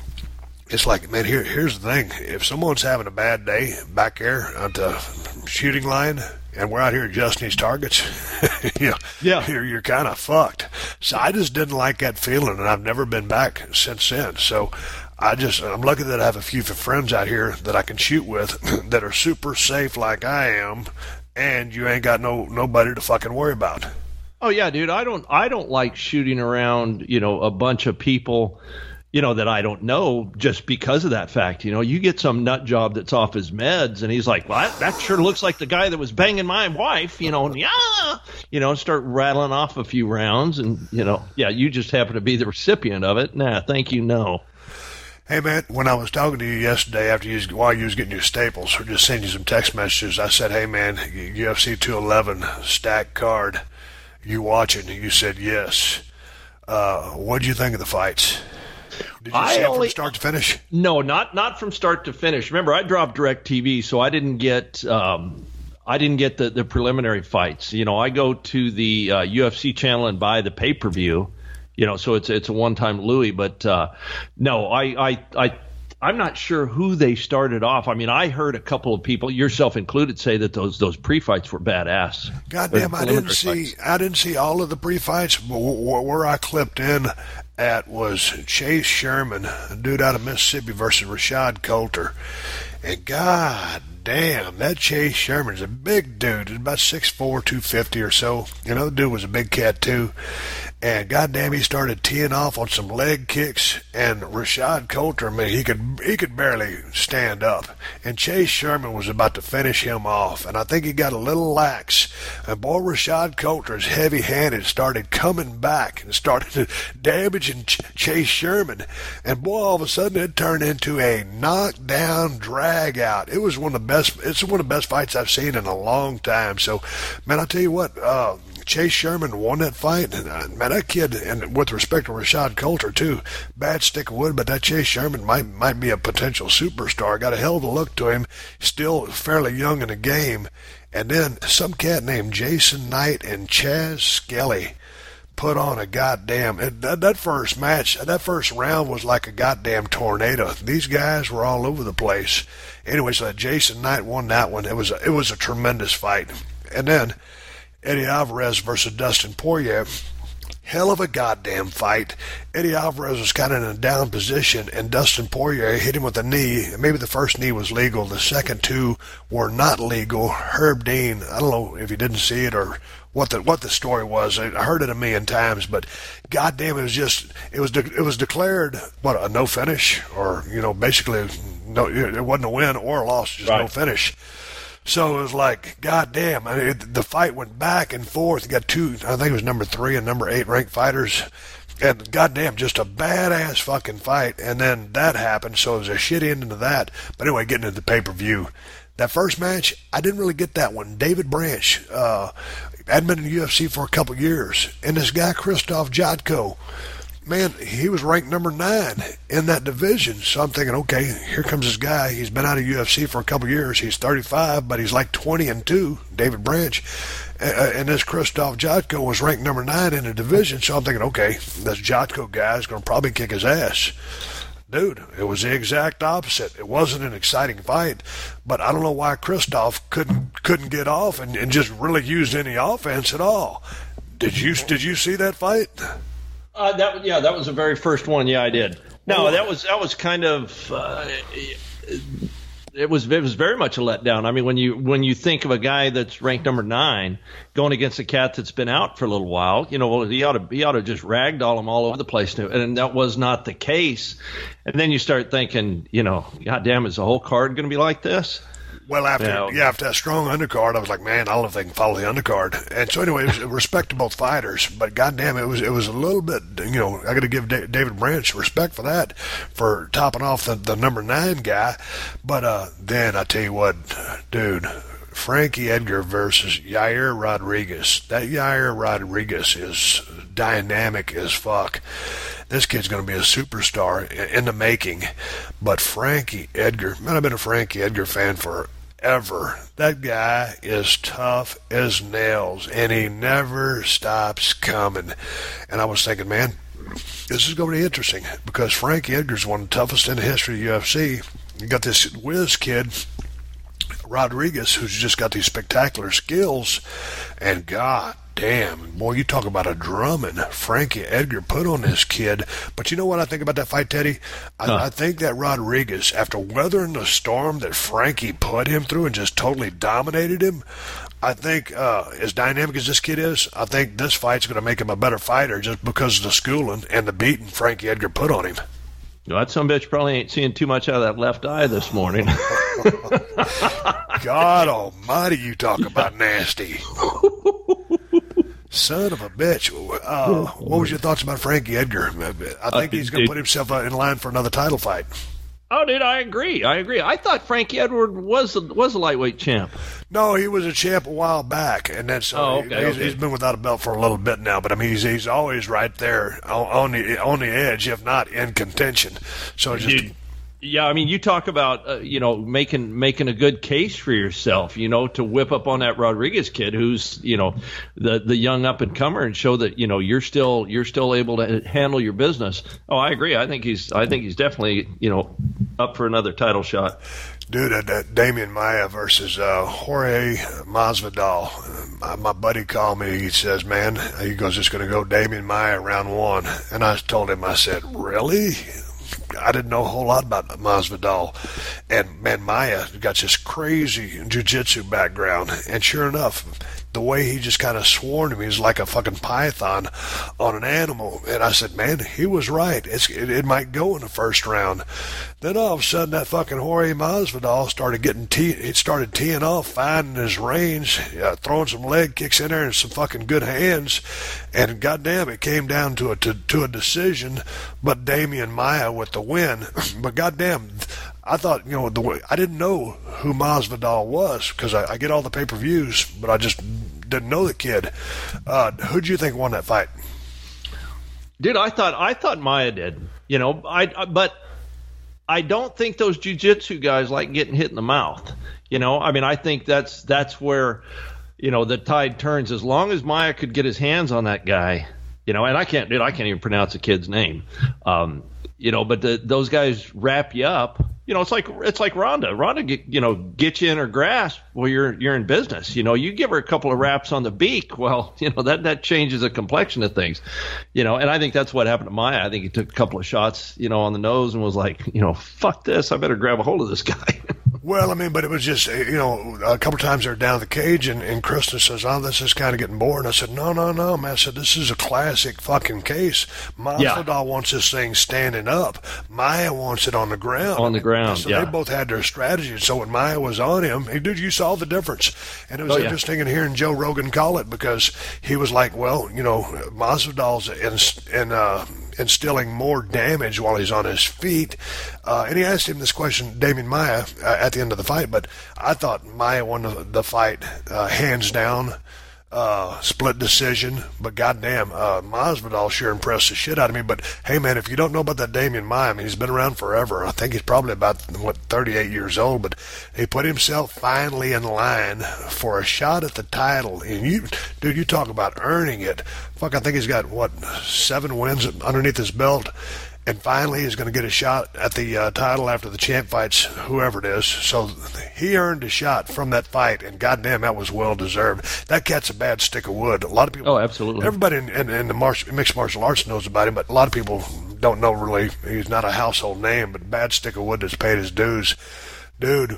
it's like, man, here, here's the thing. If someone's having a bad day back there at the shooting line, and we're out here adjusting these targets, you know,
yeah.
you're, you're kind of fucked. So I just didn't like that feeling, and I've never been back since then. So I just, I'm lucky that I have a few friends out here that I can shoot with that are super safe like I am, and you ain't got no nobody to fucking worry about.
Oh yeah, dude. I don't, I don't like shooting around, you know, a bunch of people, you know, that I don't know just because of that fact. You know, you get some nut job that's off his meds and he's like, well, that, that sure looks like the guy that was banging my wife, you know, and yeah, you know, start rattling off a few rounds and, you know, yeah, you just happen to be the recipient of it. Nah, thank you, no.
Hey, man, when I was talking to you yesterday after you was, while you was getting your staples or just sending you some text messages, I said, hey, man, U F C two eleven stack card, you watching? You said yes. Uh, what'd you think of the fights? Did you
I
see it
only,
from start to finish?
No, not not from start to finish. Remember, I dropped DirecTV, so I didn't get um, I didn't get the, the preliminary fights. You know, I go to the uh, U F C channel and buy the pay per view. You know, so it's it's a one time Louis. But uh, no, I I I. I'm not sure who they started off. I mean, I heard a couple of people, yourself included, say that those those pre-fights were badass.
Goddamn, I didn't see fights. I didn't see all of the pre-fights. Where I clipped in at was Chase Sherman, a dude out of Mississippi, versus Rashad Coulter. And god damn, that Chase Sherman's a big dude. He's about six four, two fifty or so. You know, the dude was a big cat too. And goddamn, he started teeing off on some leg kicks. And Rashad Coulter, man, he could he could barely stand up. And Chase Sherman was about to finish him off. And I think he got a little lax. And boy, Rashad Coulter's heavy-handed started coming back and started damaging Ch- Chase Sherman. And boy, all of a sudden it turned into a knockdown drag out. It was one of the best. It's one of the best fights I've seen in a long time. So, man, I tell you what. Uh, Chase Sherman won that fight, and uh, man, that kid, and with respect to Rashad Coulter too, bad stick of wood, but that Chase Sherman might might be a potential superstar. Got a hell of a look to him, still fairly young in the game. And then some cat named Jason Knight and Chaz Skelly put on a goddamn it, that, that first match, that first round was like a goddamn tornado. These guys were all over the place. Anyway, so that Jason Knight won that one. It was a, it was a tremendous fight, and then Eddie Alvarez versus Dustin Poirier. Hell of a goddamn fight. Eddie Alvarez was kind of in a down position, and Dustin Poirier hit him with a knee. Maybe the first knee was legal. The second two were not legal. Herb Dean, I don't know if you didn't see it or what the what the story was. I heard it a million times, but goddamn, it was just it was de- it was declared what a no finish, or you know basically no, it wasn't a win or a loss, just right. No finish. So it was like, goddamn, I mean, it, the fight went back and forth. You got two, I think it was number three and number eight ranked fighters. And goddamn, just a badass fucking fight. And then that happened, so it was a shit ending to that. But anyway, getting into the pay-per-view. That first match, I didn't really get that one. David Branch, uh, hadn't been in the U F C for a couple years. And this guy, Krzysztof Jotko, man, he was ranked number nine in that division. So I'm thinking, okay, here comes this guy. He's been out of U F C for a couple years. He's thirty-five, but he's like twenty and two, David Branch. Uh, and this Krzysztof Jotko was ranked number nine in the division. So I'm thinking, okay, this Jotko guy is going to probably kick his ass. Dude, it was the exact opposite. It wasn't an exciting fight, but I don't know why Krzysztof couldn't couldn't get off and, and just really use any offense at all. Did you did you see that fight?
Uh, that yeah, that was the very first one. Yeah, I did. No, that was that was kind of uh, it was it was very much a letdown. I mean, when you when you think of a guy that's ranked number nine going against a cat that's been out for a little while, you know, well, he ought to he ought to just ragdoll him all over the place, and that was not the case. And then you start thinking, you know, God damn, is the whole card going to be like this?
Well, after
you know,
yeah, after that strong undercard, I was like, man, I don't know if they can follow the undercard. And so anyway, it was respect to both fighters, but goddamn, it was it was a little bit, you know, I got to give da- David Branch respect for that, for topping off the, the number nine guy. But uh, then I tell you what, dude, Frankie Edgar versus Yair Rodriguez. That Yair Rodriguez is dynamic as fuck. This kid's going to be a superstar in the making. But Frankie Edgar, man, I've been a Frankie Edgar fan for ever. That guy is tough as nails, and he never stops coming. And I was thinking, man, this is going to be interesting, because Frankie Edgar's one of the toughest in the history of the U F C. You got this whiz kid, Rodriguez, who's just got these spectacular skills, and God damn, boy, you talk about a drumming Frankie Edgar put on this kid. But you know what I think about that fight, Teddy? I, huh. I think that Rodriguez, after weathering the storm that Frankie put him through and just totally dominated him, I think uh, as dynamic as this kid is, I think this fight's going to make him a better fighter just because of the schooling and the beating Frankie Edgar put on him.
Well, that son of a bitch probably ain't seeing too much out of that left eye this morning.
God almighty, you talk about nasty. Son of a bitch. Uh, what was your thoughts about Frankie Edgar? I think uh, he's going to put himself in line for another title fight.
Oh, dude, I agree. I agree. I thought Frankie Edward was a, was a lightweight champ.
No, he was a champ a while back, and that's uh,
oh, okay,
he's,
okay.
he's been without a belt for a little bit now. But I mean, he's he's always right there on, on the on the edge, if not in contention. So just.
Dude. Yeah, I mean, you talk about uh, you know making making a good case for yourself, you know, to whip up on that Rodriguez kid, who's you know the the young up and comer, and show that you know you're still you're still able to handle your business. Oh, I agree. I think he's I think he's definitely you know up for another title shot.
Dude, uh, uh, Damian Maia versus uh, Jorge Masvidal. My, my buddy called me. He says, man, he goes, it's going to go Damian Maia round one. And I told him, I said, really? I didn't know a whole lot about Masvidal. And, man, Maia got this crazy jiu-jitsu background. And sure enough, the way he just kind of sworn to me is like a fucking python on an animal. And I said, man, he was right. It's, it, it might go in the first round. Then all of a sudden, that fucking Jorge Masvidal started getting tee, it started teeing off, finding his range, uh, throwing some leg kicks in there and some fucking good hands. And goddamn, it came down to a to, to a decision. But Damian Maia with the win. But goddamn, I thought, you know, the I didn't know who Masvidal was because I, I get all the pay-per-views, but I just didn't know the kid. Uh, who do you think won that fight?
Dude, I thought I thought Maia did. You know, I, I but I don't think those jiu-jitsu guys like getting hit in the mouth. You know, I mean, I think that's that's where you know the tide turns. As long as Maia could get his hands on that guy, you know, and I can't, dude, I can't even pronounce a kid's name. Um, you know, but the, those guys wrap you up. You know, it's like it's like Ronda. Ronda, get, you know, get you in her grasp. Well, you're you're in business. You know, you give her a couple of raps on the beak. Well, you know that that changes the complexion of things. You know, and I think that's what happened to Maia. I think he took a couple of shots, you know, on the nose and was like, you know, fuck this. I better grab a hold of this guy.
Well, I mean, but it was just, you know, a couple of times they're down the cage, and, and Kristen says, oh, this is kind of getting boring. I said, no, no, no, man. I said, this is a classic fucking case. Masvidal yeah. wants this thing standing up. Maia wants it on the ground.
On the ground,
so
yeah.
They both had their strategy. So when Maia was on him, hey, dude, you saw the difference. And it was
oh,
interesting
yeah.
in hearing Joe Rogan call it, because he was like, well, you know, Masvidal's in, in, uh, instilling more damage while he's on his feet. Uh, and he asked him this question, Damian Maia, uh, at the end of the fight, but I thought Maia won the, the fight uh, hands down. Uh, split decision, but goddamn, uh, Masvidal sure impressed the shit out of me. But hey, man, if you don't know about that Damian Maia, I mean, he's been around forever. I think he's probably about what thirty-eight years old, but he put himself finally in line for a shot at the title. And you, dude, you talk about earning it. Fuck, I think he's got what seven wins underneath his belt. And finally, he's going to get a shot at the uh, title after the champ fights whoever it is. So he earned a shot from that fight, and goddamn, that was well deserved. That cat's a bad stick of wood. A lot of people,
oh, absolutely.
Everybody in, in, in the martial, mixed martial arts knows about him, but a lot of people don't know really. He's not a household name, but bad stick of wood that's paid his dues, dude.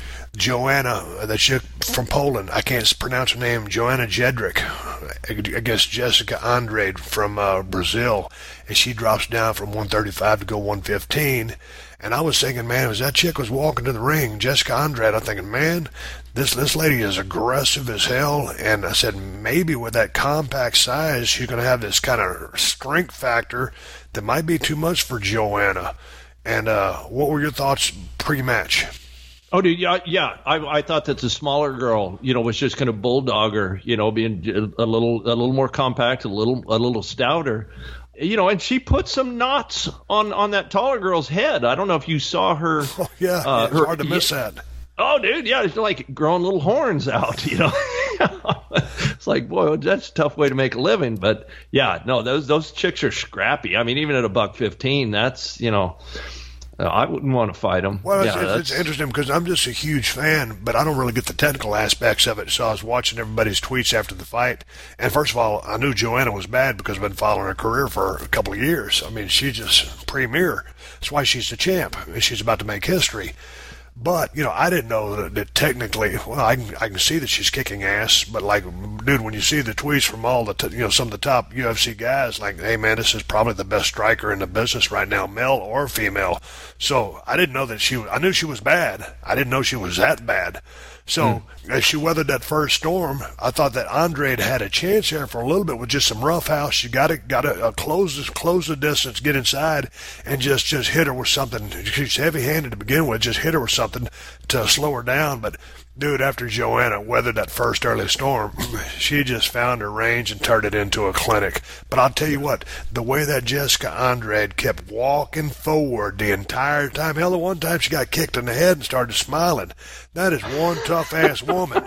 Joanna, the chick from Poland, I can't pronounce her name, Joanna Jedrzejczyk, against Jessica Andrade from uh, Brazil, and she drops down from one thirty-five to go one fifteen, and I was thinking, man, as that chick was walking to the ring, Jessica Andrade, I'm thinking, man, this this lady is aggressive as hell, and I said, maybe with that compact size, she's going to have this kind of strength factor that might be too much for Joanna. And uh, what were your thoughts pre-match?
Oh, dude, yeah, yeah. I, I thought that the smaller girl, you know, was just going to bulldog her, you know, being a little, a little more compact, a little, a little stouter, you know. And she put some knots on, on that taller girl's head. I don't know if you saw her.
Oh yeah, uh, it's her, hard to miss yeah, that.
Oh, dude, yeah, it's like growing little horns out, you know. It's like, boy, that's a tough way to make a living. But yeah, no, those those chicks are scrappy. I mean, even at a buck fifteen, that's, you know. I wouldn't want to fight him.
Well,
yeah,
it's, it's interesting because I'm just a huge fan, but I don't really get the technical aspects of it. So I was watching everybody's tweets after the fight. And first of all, I knew Joanna was bad because I've been following her career for a couple of years. I mean, she's just premier. That's why she's the champ. She's about to make history. But, you know, I didn't know that, that technically, well, I can, I can see that she's kicking ass, but like, dude, when you see the tweets from all the, t- you know, some of the top U F C guys, like, hey man, this is probably the best striker in the business right now, male or female. So I didn't know that she, I knew she was bad. I didn't know she was that bad. So mm. as she weathered that first storm, I thought that Andrade had a chance here for a little bit with just some roughhouse. She got to got to uh, close close the distance, get inside, and just just hit her with something. She's heavy-handed to begin with. Just hit her with something to slow her down. But dude, after Joanna weathered that first early storm, she just found her range and turned it into a clinic. But I'll tell you what, the way that Jessica Andrade kept walking forward the entire time. Hell, the one time she got kicked in the head and started smiling. That is one tough-ass woman.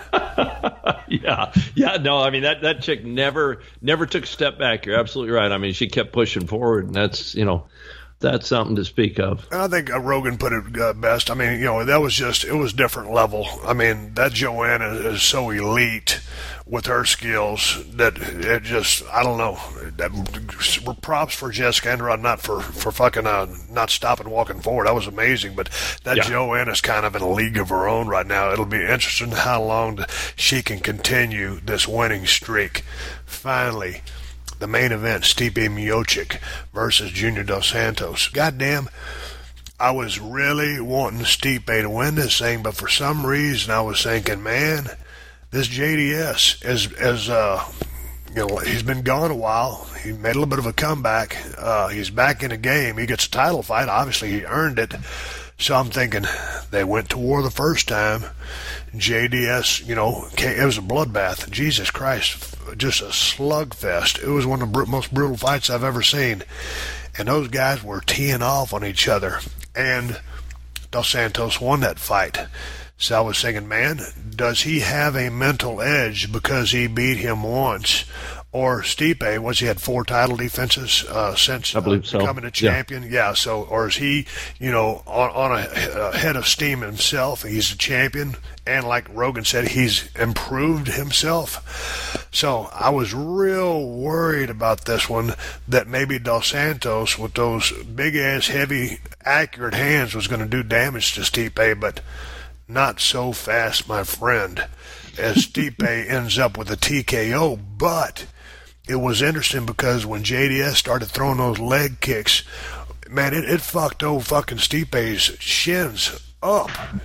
yeah, yeah, no, I mean, that, that chick never never took a step back. You're absolutely right. I mean, she kept pushing forward, and that's, you know, that's something to speak of.
And I think uh, Rogan put it uh, best. I mean, you know, that was just, it was different level. I mean, that Joanna is so elite with her skills that it just, I don't know. That, props for Jessica Andrade, not for, for fucking uh, not stopping walking forward. That was amazing. But that yeah. Joanna's kind of in a league of her own right now. It'll be interesting how long she can continue this winning streak. Finally, the main event, Stipe Miocic versus Junior Dos Santos. Goddamn, I was really wanting Stipe to win this thing, but for some reason I was thinking, man, this J D S is, is uh, you know, he's been gone a while. He made a little bit of a comeback. Uh, he's back in the game. He gets a title fight. Obviously, he earned it. So I'm thinking they went to war the first time. J D S, you know, it was a bloodbath. Jesus Christ, just a slugfest. It was one of the most brutal fights I've ever seen. And those guys were teeing off on each other. And Dos Santos won that fight. So I was thinking, man, does he have a mental edge because he beat him once? Or Stipe, was he had four title defenses uh, since
I believe
uh,
so.
becoming a champion? Yeah. yeah. So, or is he, you know, on, on a, a head of steam himself? He's a champion, and like Rogan said, he's improved himself. So I was real worried about this one, that maybe Dos Santos with those big ass, heavy, accurate hands was going to do damage to Stipe, but not so fast, my friend, as Stipe ends up with a T K O. But it was interesting because when J D S started throwing those leg kicks, man, it, it fucked old fucking Stipe's shins up.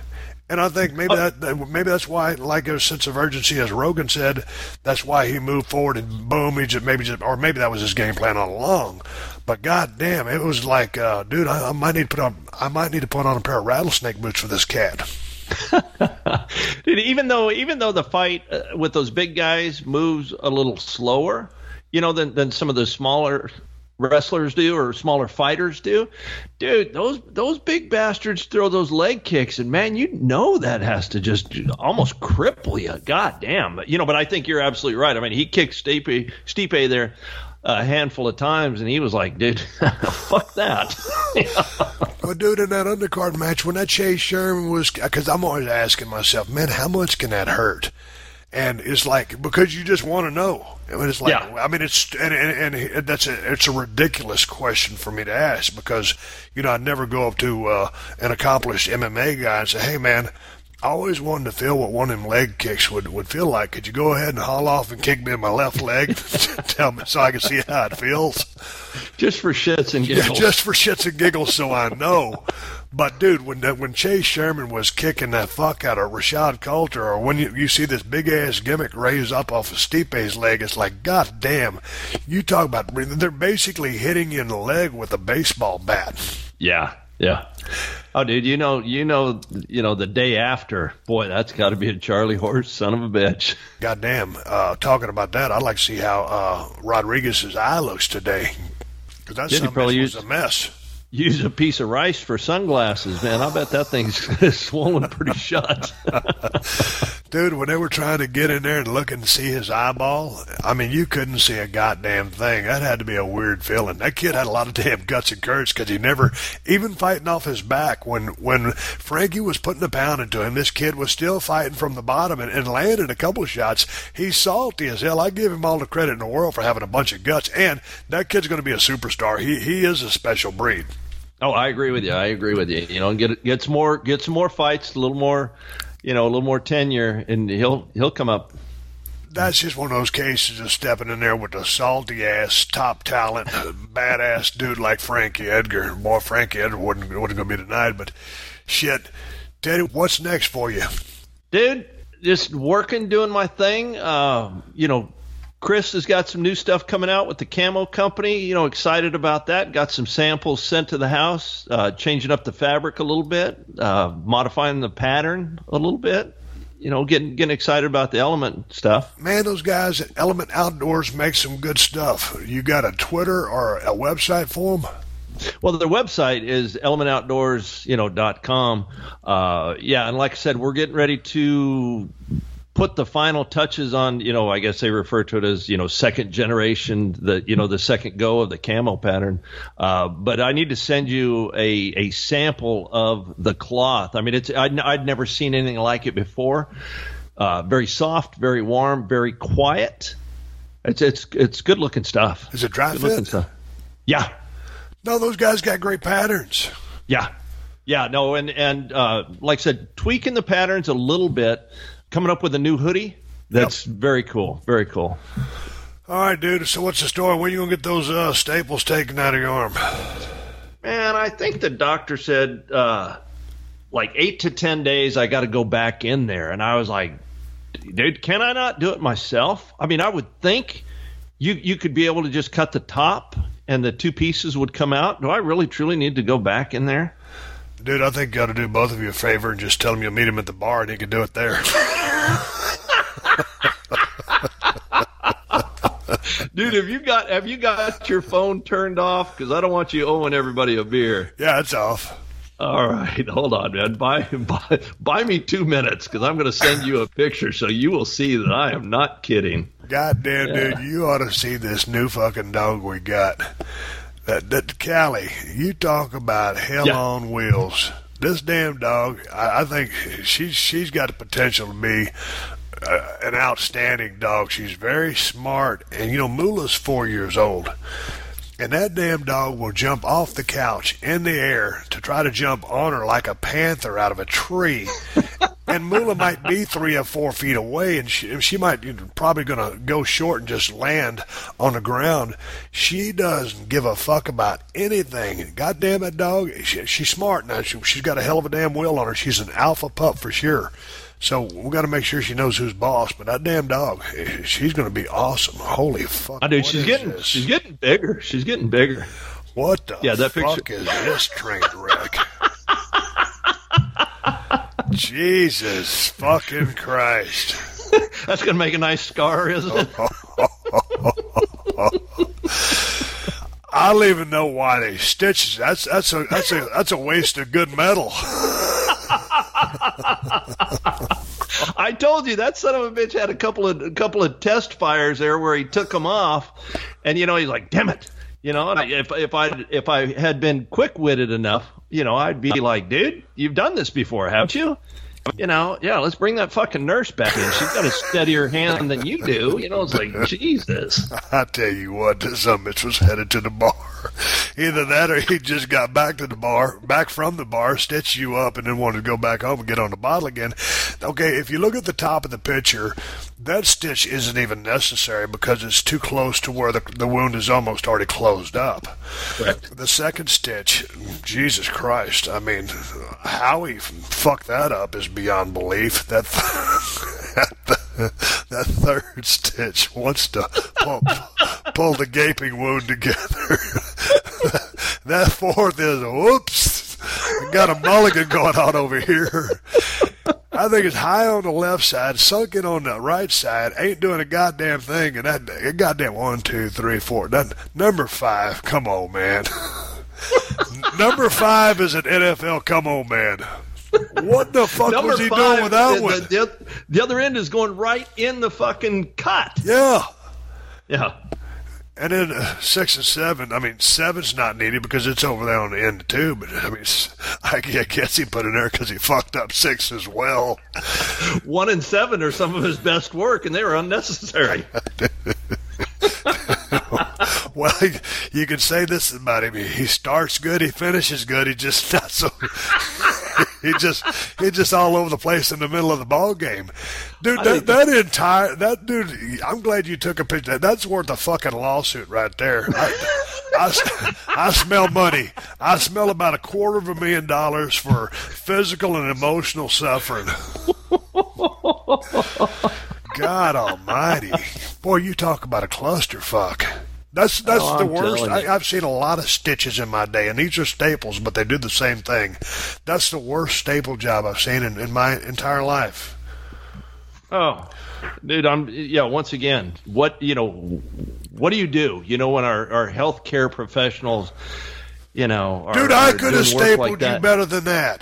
And I think maybe that maybe that's why, like a sense of urgency, as Rogan said, that's why he moved forward and boom, he just maybe just, or maybe that was his game plan all along. But goddamn, it was like, uh, dude, I, I might need to put on, I might need to put on a pair of rattlesnake boots for this cat.
Dude, even though even though the fight uh, with those big guys moves a little slower, you know, than than some of the smaller wrestlers do or smaller fighters do, dude, those those big bastards throw those leg kicks, and man, you know that has to just almost cripple you. God damn. But, you know, but I think you're absolutely right. I mean, he kicked Stipe, Stipe there a handful of times, and he was like, dude, fuck that.
Well, dude, in that undercard match, when that Chase Sherman was, because I'm always asking myself, man, how much can that hurt? And it's like, because you just want to know. I mean, it's like, yeah. I mean, it's, and, and, and that's a, it's a ridiculous question for me to ask because, you know, I'd never go up to uh, an accomplished M M A guy and say, hey, man, I always wanted to feel what one of them leg kicks would, would feel like. Could you go ahead and haul off and kick me in my left leg? Tell me so I can see how it feels.
Just for shits and giggles.
Yeah, just for shits and giggles so I know. But, dude, when when Chase Sherman was kicking that fuck out of Rashad Coulter, or when you, you see this big-ass gimmick raise up off of Stipe's leg, it's like, God damn. You talk about, they're basically hitting you in the leg with a baseball bat.
Yeah, yeah. Oh, dude, you know, you know, you know, the day after, boy, that's got to be a Charlie horse, son of a bitch.
Goddamn. Uh, talking about that, I'd like to see how uh, Rodriguez's eye looks today. Because that
Did he probably
was
use,
a mess.
Use a piece of rice for sunglasses, man. I bet that thing's swollen pretty shut.
Dude, when they were trying to get in there and look and see his eyeball, I mean, you couldn't see a goddamn thing. That had to be a weird feeling. That kid had a lot of damn guts and courage because he never, even fighting off his back, when when Frankie was putting a pound into him, this kid was still fighting from the bottom and, and landed a couple of shots. He's salty as hell. I give him all the credit in the world for having a bunch of guts, and that kid's going to be a superstar. He he is a special breed.
Oh, I agree with you. I agree with you. You know, get gets more gets more fights, a little more, you know, a little more tenure, and he'll he'll come up.
That's just one of those cases of stepping in there with a salty ass top talent, badass dude like Frankie Edgar. Boy, Frankie Edgar wasn't wasn't going to be denied, but shit, Teddy, what's next for you,
dude? Just working, doing my thing. Uh, you know. Chris has got some new stuff coming out with the Camo Company. You know, excited about that. Got some samples sent to the house, uh, changing up the fabric a little bit, uh, modifying the pattern a little bit. You know, getting getting excited about the Element stuff.
Man, those guys at Element Outdoors make some good stuff. You got a Twitter or a website for them?
Well, their website is element outdoors, you know, dot com. Uh, yeah, and like I said, we're getting ready to put the final touches on, you know, I guess they refer to it as, you know, second generation, the, you know, the second go of the camo pattern. Uh, but I need to send you a, a sample of the cloth. I mean, it's, I'd, I'd never seen anything like it before. Uh, very soft, very warm, very quiet. It's, it's, it's good looking stuff.
Is it dry
good
fit?
Looking stuff. Yeah.
No, those guys got great patterns.
Yeah. Yeah. No. And, and, uh, like I said, tweaking the patterns a little bit. Coming up with a new hoodie. That's yep. very cool. Very cool.
All right, dude. So what's the story? When are you going to get those uh, staples taken out of your arm?
Man, I think the doctor said uh, like eight to ten days I got to go back in there. And I was like, dude, can I not do it myself? I mean, I would think you, you could be able to just cut the top and the two pieces would come out. Do I really, truly need to go back in there?
Dude, I think you got to do both of you a favor and just tell him you'll meet him at the bar and he can do it there.
Dude, have you got have you got your phone turned off? Because I don't want you owing everybody a beer.
Yeah, it's off.
All right, hold on, man. Buy buy, buy me two minutes because I'm going to send you a picture so you will see that I am not kidding.
Goddamn,
yeah.
dude, you ought to see this new fucking dog we got. That, that Callie, you talk about hell yeah. on wheels. This damn dog, I, I think she's she's got the potential to be uh, an outstanding dog. She's very smart, and you know Moolah's four years old, and that damn dog will jump off the couch in the air to try to jump on her like a panther out of a tree. and Moolah might be three or four feet away, and she, she might you know, probably going to go short and just land on the ground. She doesn't give a fuck about anything. God damn it, dog. She, she's smart now. She, she's got a hell of a damn will on her. She's an alpha pup for sure. So we got to make sure she knows who's boss. But that damn dog, she's going to be awesome. Holy fuck!
I dude, she's getting
this?
she's getting bigger. She's getting bigger.
What the
yeah, that
fuck
picture.
is this train wreck? Jesus fucking Christ!
That's going to make a nice scar, isn't it?
I don't even know why they stitch. That's that's a that's a that's a waste of good metal.
I told you that son of a bitch had a couple of a couple of test fires there where he took them off, and you know he's like, "Damn it!" You know, and I, if if I if I had been quick witted enough, you know, I'd be like, "Dude, you've done this before, haven't you?" You know, yeah, let's bring that fucking nurse back in. She's got a steadier hand than you do. You know, it's like, Jesus.
I tell you what, some bitch was headed to the bar. Either that or he just got back to the bar, back from the bar, stitched you up, and then wanted to go back home and get on the bottle again. Okay, if you look at the top of the picture, that stitch isn't even necessary because it's too close to where the, the wound is almost already closed up.
Correct.
The second stitch, Jesus Christ, I mean, how he fucked that up is beyond belief. That that, that third stitch wants to pull, pull the gaping wound together. That fourth is, whoops, got a mulligan going on over here. I think it's high on the left side, sunken on the right side, ain't doing a goddamn thing, and that a goddamn one, two, three, four. That, number five, come on, man. Number five is an N F L come on, man. What the fuck
Number
was he
five,
doing with that
the,
one?
The, the other end is going right in the fucking cut.
Yeah.
Yeah.
And then uh, six and seven, I mean, seven's not needed because it's over there on the end too, but I mean, I guess he put it there because he fucked up six as well.
One and seven are some of his best work, and they were unnecessary.
Well, you can say this about him. He starts good, he finishes good, he just not so... He just he just all over the place in the middle of the ball game, dude. That, that entire that dude. I'm glad you took a picture. That's worth a fucking lawsuit right there. I, I, I smell money. I smell about a quarter of a million dollars for physical and emotional suffering. God Almighty, boy, you talk about a clusterfuck. That's that's
oh,
the
I'm
worst. I,
you.
I've seen a lot of stitches in my day, and these are staples, but they do the same thing. That's the worst staple job I've seen in, in my entire life.
Oh, dude, I'm yeah. Once again, what you know, what do you do? You know, when our our healthcare professionals, you know, are,
dude, I
are
could have
doing work
stapled
like
you
that.
better than that.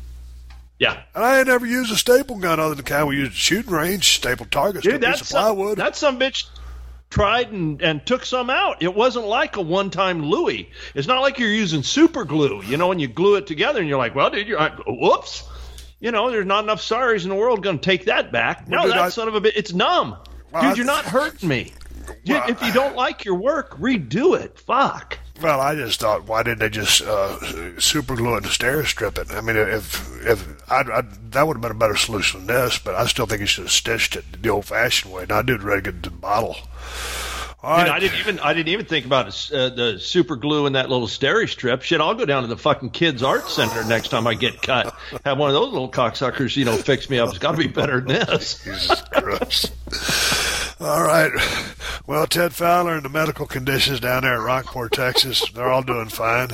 Yeah,
and I ain't never used a staple gun other than the kind we use at shooting range, staple targets,
dude,
to a piece
that's
of plywood.
Some, that's some bitch. Tried and, and took some out. It wasn't like a one-time Louis. It's not like you're using super glue, you know, when you glue it together and you're like, well, dude, you're like, whoops. You know, there's not enough sorries in the world going to take that back. No,
well,
that
I,
son of a bitch, it's numb.
Well,
dude,
I,
you're not hurting me. Dude,
well,
if you don't like your work, redo it. Fuck.
Well, I just thought, why didn't they just uh, super glue it and stair strip it? I mean, if if I'd, I'd, that would have been a better solution than this, but I still think you should have stitched it the old-fashioned way. Now, I did ready to get to the bottle. All
Dude,
right.
I didn't even I didn't even think about uh, the super glue and that little steri strip. Shit, I'll go down to the fucking kids' art center next time I get cut. Have one of those little cocksuckers, you know, fix me up. It's got to be better than this.
Jesus Christ. All right. Well, Ted Fowler and the medical conditions down there in Rockport, Texas, they're all doing fine.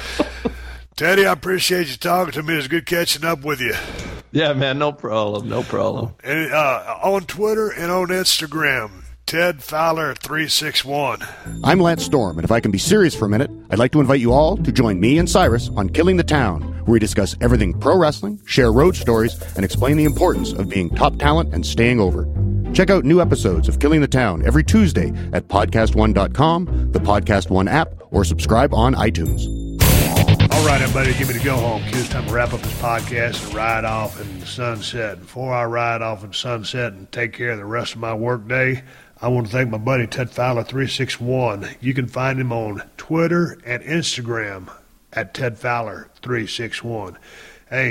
Teddy, I appreciate you talking to me. It's good catching up with you.
Yeah, man, no problem, no problem.
And, uh, on Twitter and on Instagram, Ted Fowler three six one.
I'm Lance Storm, and if I can be serious for a minute, I'd like to invite you all to join me and Cyrus on Killing the Town, where we discuss everything pro wrestling, share road stories, and explain the importance of being top talent and staying over. Check out new episodes of Killing the Town every Tuesday at podcast one dot com, the Podcast One app, or subscribe on iTunes.
All right, everybody, give me the go home cue. It's time to wrap up this podcast and ride off in the sunset. Before I ride off in the sunset and take care of the rest of my work day, I want to thank my buddy Ted Fowler three six one. You can find him on Twitter and Instagram at Ted Fowler three six one. Hey,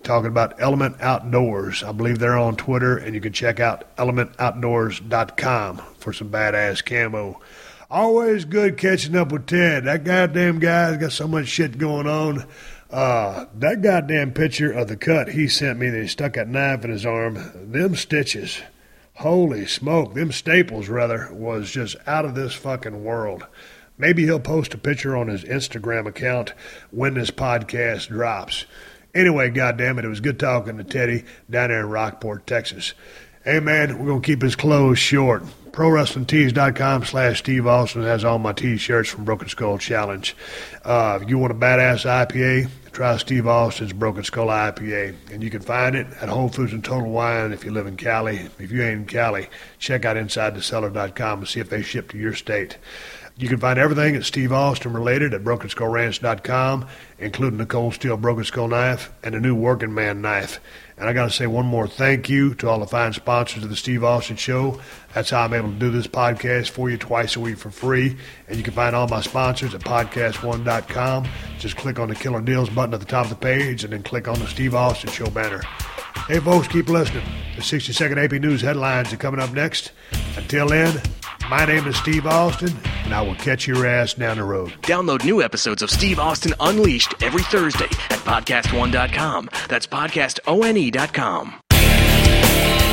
talking about Element Outdoors. I believe they're on Twitter, and you can check out element outdoors dot com for some badass camo. Always good catching up with Ted. That goddamn guy's got so much shit going on. Uh, that goddamn picture of the cut he sent me that he stuck that knife in his arm, them stitches, holy smoke, them staples, rather, was just out of this fucking world. Maybe he'll post a picture on his Instagram account when this podcast drops. Anyway, goddammit, it was good talking to Teddy down there in Rockport, Texas. Hey, man, we're going to keep his clothes short. pro wrestling tees dot com slash Steve Austin has all my T-shirts from Broken Skull Challenge. Uh, if you want a badass I P A, try Steve Austin's Broken Skull I P A. And you can find it at Whole Foods and Total Wine if you live in Cali. If you ain't in Cali, check out inside the cellar dot com and see if they ship to your state. You can find everything at Steve Austin related at broken skull ranch dot com, including the Cold Steel Broken Skull knife and a new Working Man knife. And I got to say one more thank you to all the fine sponsors of the Steve Austin Show. That's how I'm able to do this podcast for you twice a week for free. And you can find all my sponsors at podcast one dot com. Just click on the Killer Deals button at the top of the page and then click on the Steve Austin Show banner. Hey, folks, keep listening. The sixty second A P News headlines are coming up next. Until then, my name is Steve Austin, and I will catch your ass down the road.
Download new episodes of Steve Austin Unleashed every Thursday at podcast one dot com. That's podcast one dot com.